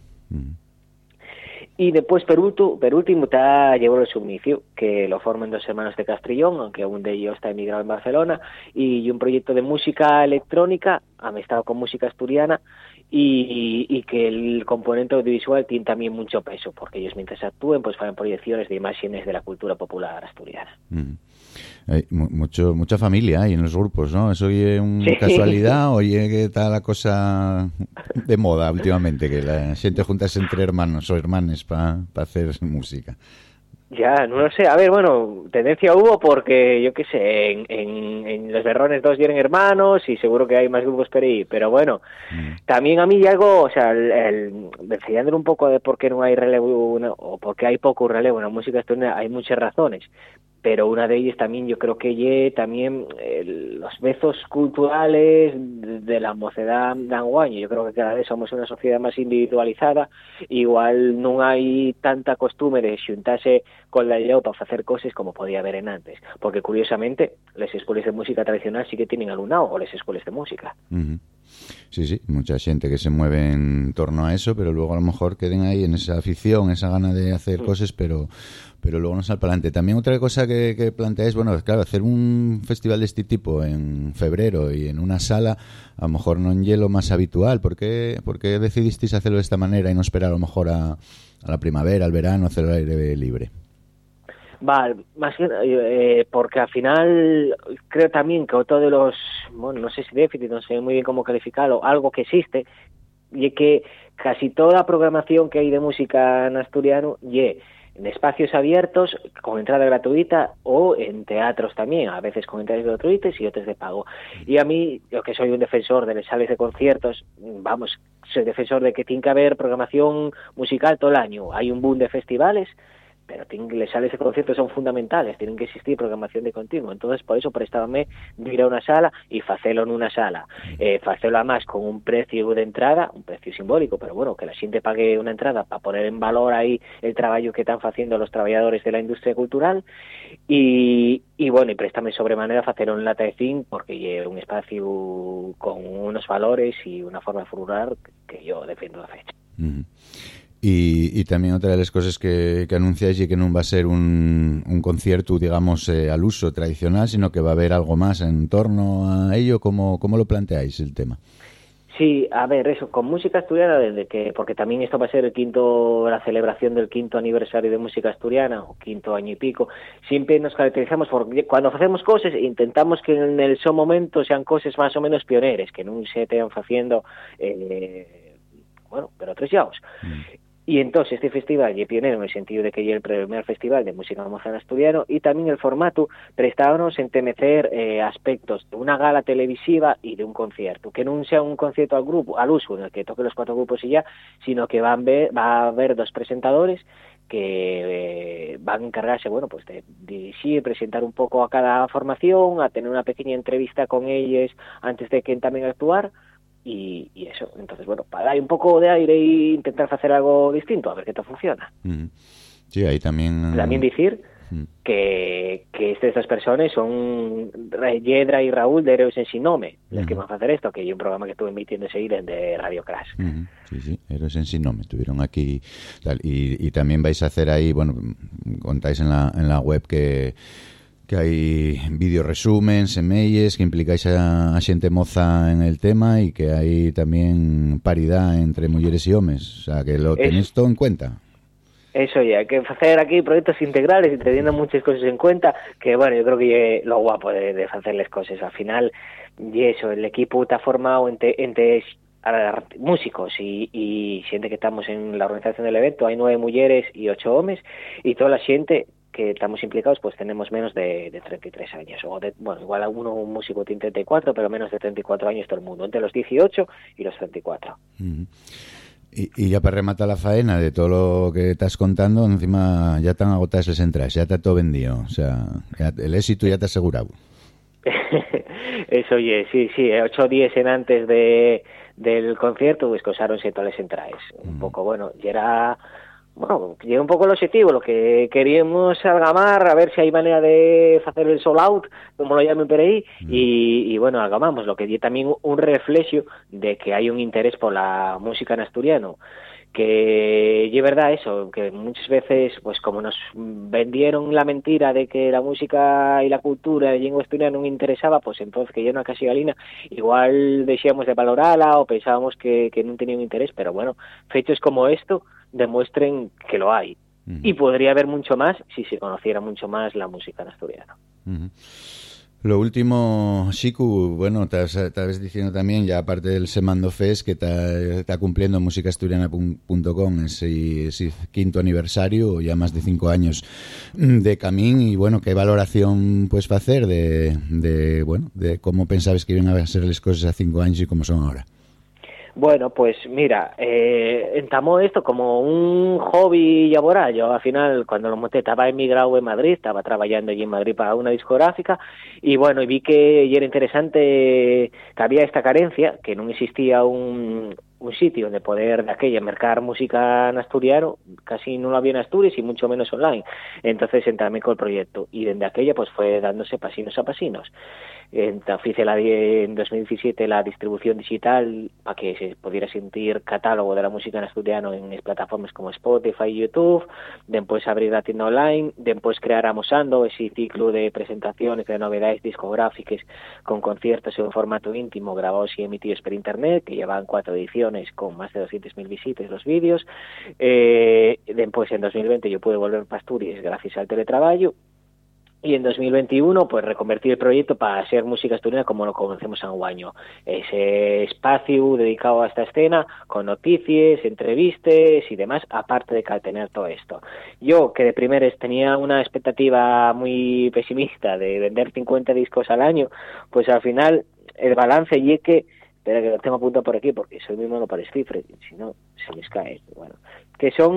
Y después, por último, está Llevo el Submicio, que lo forman 2 hermanos de Castrillón, aunque uno de ellos está emigrado en Barcelona, y un proyecto de música electrónica, amistado con música asturiana, y que el componente audiovisual tiene también mucho peso, porque ellos mientras actúen, pues hacen proyecciones de imágenes de la cultura popular asturiana. Hay mucha familia hay en los grupos, ¿no? ¿Eso es una casualidad o que está la cosa de moda últimamente, que la gente juntarse entre hermanos o hermanes para hacer música? Ya, no lo sé. A ver, bueno, tendencia hubo porque, yo qué sé, en Los Berrones 2 eran hermanos y seguro que hay más grupos por ahí. Pero bueno, también a mí hay algo, o sea, enseñándole un poco de por qué no hay relevo o por qué hay poco relevo en la música asturiana, hay muchas razones. Pero una de ellas también, yo creo que también los vezos culturales de la mocedad de anguaño. Yo creo que cada vez somos una sociedad más individualizada, igual no hay tanta costumbre de xuntarse con la lleo para hacer cosas como podía haber en antes, porque curiosamente las escuelas de música tradicional sí que tienen alumnado, o las escuelas de música. Sí, mucha xente que se mueve en torno a eso, pero luego a lo mejor queden aí en esa afición, esa gana de hacer cosas, pero luego no sale para adelante. También otra cosa que planteáis, bueno, claro, hacer un festival de este tipo en febrero y en una sala, a lo mejor no en hielo más habitual. ¿Por qué decidisteis hacerlo de esta manera y no esperar a lo mejor a la primavera, al verano, hacerlo al aire libre? Vale, más que porque al final creo también que otro de los, bueno, no sé si déficit, no sé muy bien cómo calificarlo, algo que existe, y es que casi toda la programación que hay de música en asturiano, en espacios abiertos, con entrada gratuita, o en teatros también, a veces con entradas gratuitas y otras de pago. Y a mí, yo que soy un defensor de las salas de conciertos, vamos, soy defensor de que tiene que haber programación musical todo el año. Hay un boom de festivales, pero las salas de conciertos son fundamentales, tienen que existir programación de continuo. Entonces, por eso prestábame de ir a una sala y facelo en una sala. Facelo además con un precio de entrada, un precio simbólico, pero bueno, que la xente pague una entrada para poner en valor ahí el trabajo que están haciendo los trabajadores de la industria cultural. Y bueno, y préstame sobremanera facelo en Lata de Zinc, porque es un espacio con unos valores y una forma de figurar que yo defiendo la fecha. Y también otra de las cosas que anunciáis y que no va a ser un concierto, digamos, al uso tradicional, sino que va a haber algo más en torno a ello. ¿Cómo lo planteáis el tema? Sí, a ver, eso, con música asturiana, porque también esto va a ser la celebración del 5º aniversario de música asturiana, o 5º año y pico, siempre nos caracterizamos porque cuando hacemos cosas intentamos que en el su momento sean cosas más o menos pioneras, que no se estén haciendo, pero trellados. Y entonces este festival es pionero en el sentido de que es el primer festival de música mozana asturiano, y también el formato prestábamos entemecer aspectos de una gala televisiva y de un concierto, que no sea un concierto al uso en el que toque los 4 grupos y ya, sino que va a haber 2 presentadores que van a encargarse, bueno, pues de dirigir, presentar un poco a cada formación, a tener una pequeña entrevista con ellos antes de que también actuar. Y eso, entonces, bueno, para dar un poco de aire e intentar hacer algo distinto, a ver qué tal funciona. Sí, ahí también... También decir que estas personas son Yedra y Raúl de Héroes en Sin Nome, los que van a hacer esto, que hay un programa que estuve emitiendo seguir de Radio Crash. Sí, Héroes en Sin Nome, estuvieron aquí y también vais a hacer ahí, bueno, contáis en la web que hai vídeo resumen, semelles, que implicáis a xente moza en el tema y que hai tamén paridad entre mulleres e homes, o sea, que lo tenéis todo en cuenta. Eso ya, hay que hacer aquí proyectos integrales y teniendo muchas cosas en cuenta, que bueno, yo creo que lo guapo de hacer las cosas, al final, y eso, el equipo está formado entre músicos y xente que estamos en la organización del evento, hay 9 mujeres y 8 hombres, y toda la xente que estamos implicados, pues tenemos menos de 33 años, bueno, igual un músico tiene 34, pero menos de 34 años todo el mundo, entre los 18 y los 34. Y ya para rematar la faena de todo lo que estás contando, encima ya están agotadas las entradas, ya está todo vendido, o sea, el éxito ya te asegurado. Eso, oye, sí, 8 días antes del concierto, pues cosáronse todas las entradas. Un poco, bueno, y era... Bueno, llega un poco el objetivo, lo que queríamos algamar, a ver si hay manera de hacer el sold out, como lo llamen por ahí, y bueno, algamamos, lo que dio también un reflejo de que hay un interés por la música en asturiano, que es verdad eso, que muchas veces, pues como nos vendieron la mentira de que la música y la cultura de lengua asturiana no interesaba, pues entonces que ya no casi galina, igual decíamos de valorarla o pensábamos que no tenía un interés, pero bueno, fechos como esto demuestren que lo hay. Y podría haber mucho más si se conociera mucho más la música en asturiano. Lo último, Xicu, bueno, estabas diciendo también, ya aparte del Semando Fest, que está cumpliendo musicaasturiana.com ese 5º aniversario, ya más de 5 años de camín, y bueno, ¿qué valoración puedes hacer de cómo pensabas que iban a ser las cosas a 5 años y cómo son ahora? Bueno, pues mira, entamó esto como un hobby laboral. Yo al final, cuando lo monté, estaba emigrado en Madrid, estaba trabajando allí en Madrid para una discográfica, y bueno, y vi que era interesante, que había esta carencia, que no existía un un sitio donde poder de aquella mercar música en asturiano, casi no lo había en Asturias y mucho menos online. Entonces entrame con el proyecto y desde aquella pues fue dándose pasinos a pasinos. Hice en 2017 la distribución digital para que se pudiera sentir catálogo de la música en asturiano en plataformas como Spotify y YouTube. Después abrir la tienda online, después crear Amosando, ese ciclo de presentaciones de novedades discográficas con conciertos en formato íntimo grabados y emitidos por internet, que llevan 4 ediciones con más de 200.000 visitas los vídeos. Después en 2020 yo pude volver para Asturias gracias al teletrabajo. Y en 2021, pues reconvertir el proyecto para ser música asturiana como lo conocemos anguaño. Ese espacio dedicado a esta escena, con noticias, entrevistas y demás, aparte de tener todo esto. Yo, que de primeras tenía una expectativa muy pesimista de vender 50 discos al año, pues al final el balance y que, espera que lo tengo apuntado por aquí porque soy muy malo para el cifre, si no se les cae. Bueno, que son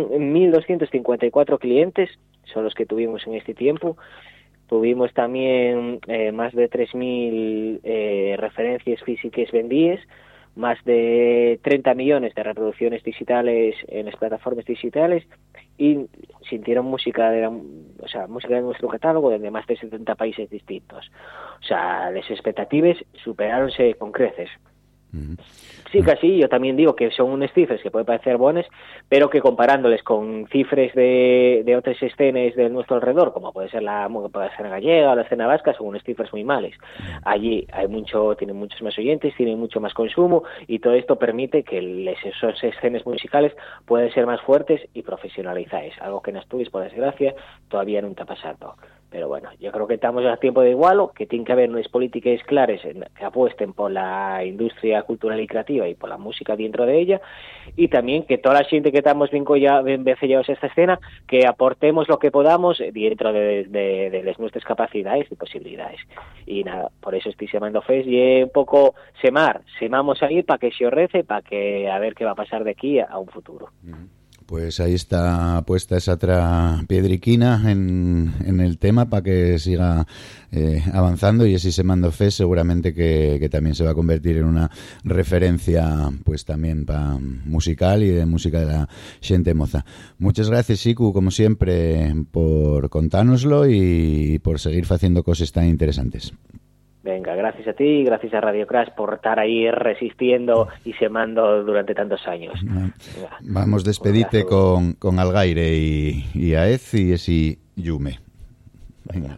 1.254 clientes, son los que tuvimos en este tiempo. Tuvimos también más de 3.000 referencias físicas vendidas, más de 30 millones de reproducciones digitales en las plataformas digitales y sintieron música de nuestro catálogo desde más de 70 países distintos. O sea, las expectativas superaronse con creces. Sí, casi, yo también digo que son unas cifras que pueden parecer buenas, pero que comparándoles con cifras de otras escenas de nuestro alrededor, como puede ser la escena gallega o la escena vasca, son unas cifras muy malas. Allí tienen muchos más oyentes, tienen mucho más consumo y todo esto permite que esas escenas musicales puedan ser más fuertes y profesionalizadas, algo que en Asturias, por desgracia, todavía no está pasando. Pero bueno, yo creo que estamos a tiempo de igualo, que tiene que haber unas políticas claras que apuesten por la industria cultural y creativa y por la música dentro de ella, y también que toda la gente que estamos vinculados a esta escena, que aportemos lo que podamos dentro de las nuestras capacidades y posibilidades. Y nada, por eso estoy semando Fes y un poco semamos ahí para que se orrece, para que a ver qué va a pasar de aquí a un futuro. Pues ahí está puesta esa otra piedriquina en el tema para que siga avanzando, y ese Semando Fe seguramente que también se va a convertir en una referencia pues también para musical y de música de la xente moza. Muchas gracias, Iku, como siempre, por contárnoslo y por seguir haciendo cosas tan interesantes. Venga, gracias a ti y gracias a Radio Crash por estar ahí resistiendo y semando durante tantos años. Venga. Vamos a despedirte con Algaire y Aez y ese Yume. Venga.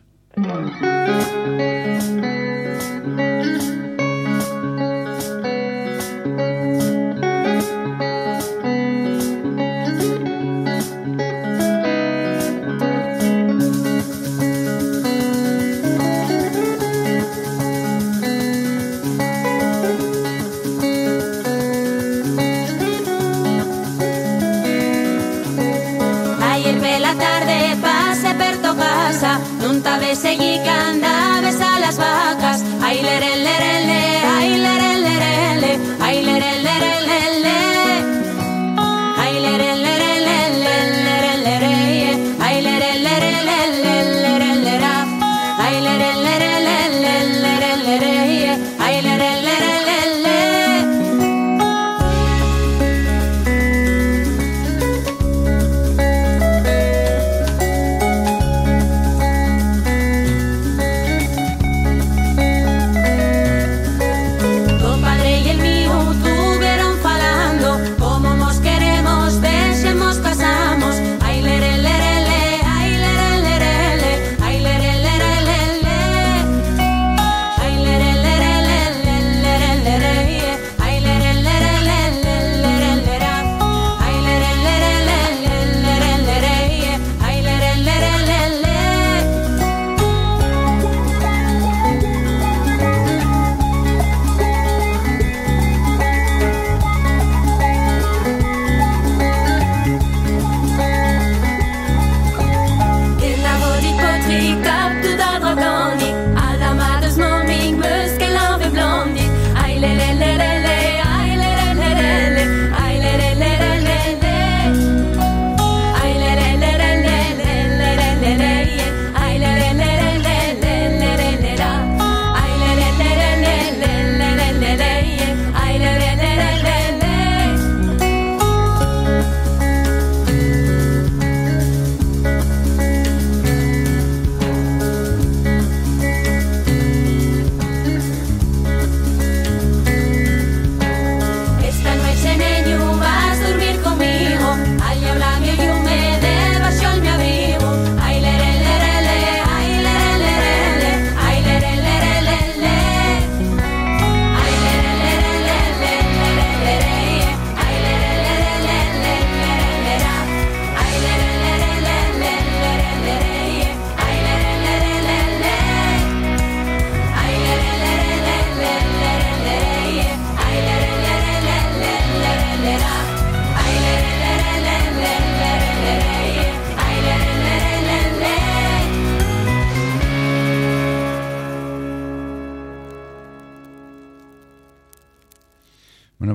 Non t'ave seguí que andaves a las vacas. Ay, lere, lere, le, ay, lere, lere, le, ay, lere, lere, le, le. Ay, lere, lere, le, le, lere, lere, ay, lere, lere, le, le, lere, lera. Ay, lere, lere, le, le, lere, lere, ay, lere, lere, le, le.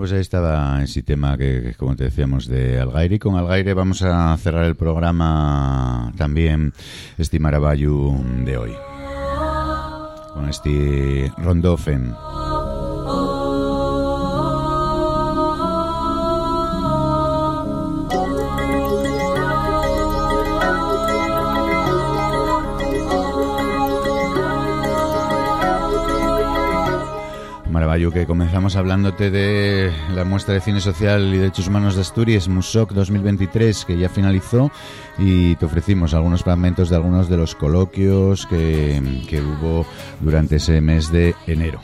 pues ahí estaba ese tema que, como te decíamos, de Algaire. Y con Algaire vamos a cerrar el programa también, este Maravallu de hoy, con este Rondofen. Maravallu, que comenzamos hablándote de la muestra de cine social y derechos humanos de Asturias, Musoc 2023, que ya finalizó, y te ofrecimos algunos fragmentos de algunos de los coloquios que hubo durante ese mes de enero.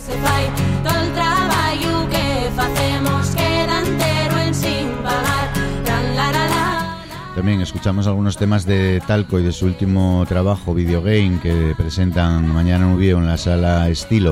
También escuchamos algunos temas de Talco y de su último trabajo, Videogame, que presentan mañana en la sala Estilo.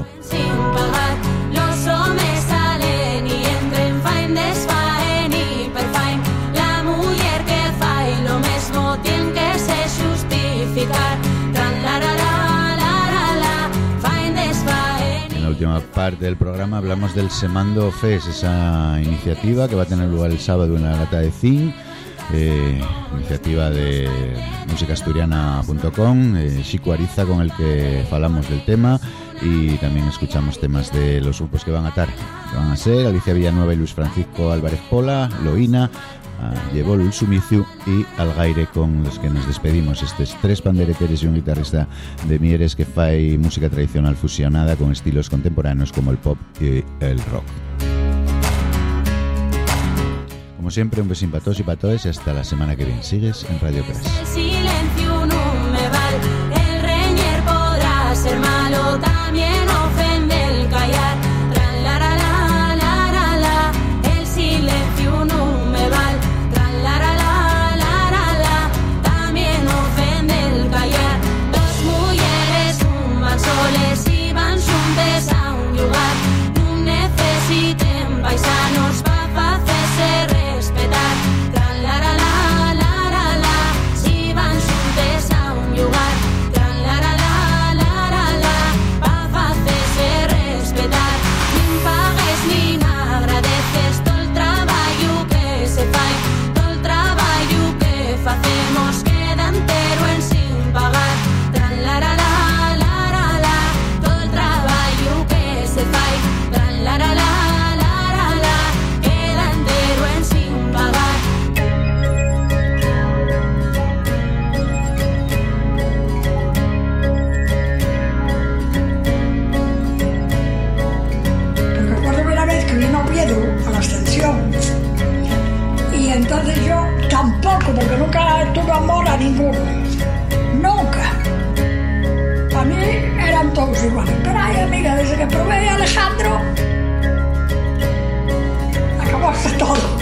En la última parte del programa hablamos del Semando Fes, esa iniciativa que va a tener lugar el sábado en la Lata de Zinc, iniciativa de musicasturiana.com, Xico Ariza, con el que falamos del tema, y también escuchamos temas de los grupos que van a estar, que van a ser Alicia Villanueva y Luis Francisco Álvarez Pola, Loína, Llevó el Sumicio y Algaire, con los que nos despedimos. Estos tres pandereteros y un guitarrista de Mieres que fai música tradicional fusionada con estilos contemporáneos como el pop y el rock. Como siempre, un besín para todos y para todas, y hasta la semana que viene. Sigues en Radio Crash. El silencio no me vale, el reñir podrá ser malo, también ofende el callar. El silencio no me vale, también ofende el callar. Dos mujeres, un van soles y van juntes a un lugar. No necesiten paisanos para hacerse respetar. Si van juntes a un lugar. Pa' hacerse respetar. Ni pagues ni agradeces todo el trabajo que se fai. Todo el trabajo que facemos queda entero en sin pagar. Todo el trabajo que se fai. Queda entero en sin pagar. Recuerdo una vez que vino Oviedo a la extensión y entonces yo tampoco, porque nunca tuve amor a ninguno, nunca. Para mí eran todos iguales, pero ay amiga, desde que probé a Alejandro acabaste todo.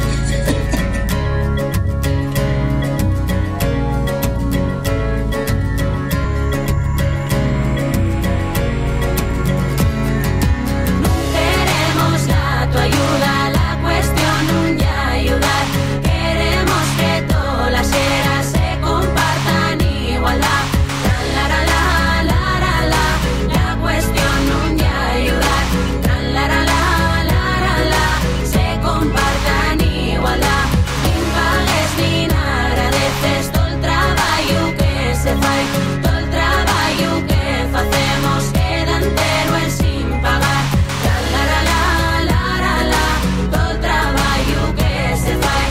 Queremos tu ayuda, la cuestión un ya ayudar. Queremos que todas las eras se compartan igualdad. La cuestión un ya ayudar. Se compartan igualdad. Ni pagues ni agradeces todo el trabajo que se fai. Todo el trabajo que facemos queda entero en sin pagar. Todo el trabajo que se fai.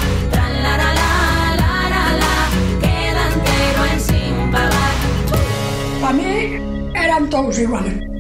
Queda entero en sin pagar. Para mí eran todos iguales.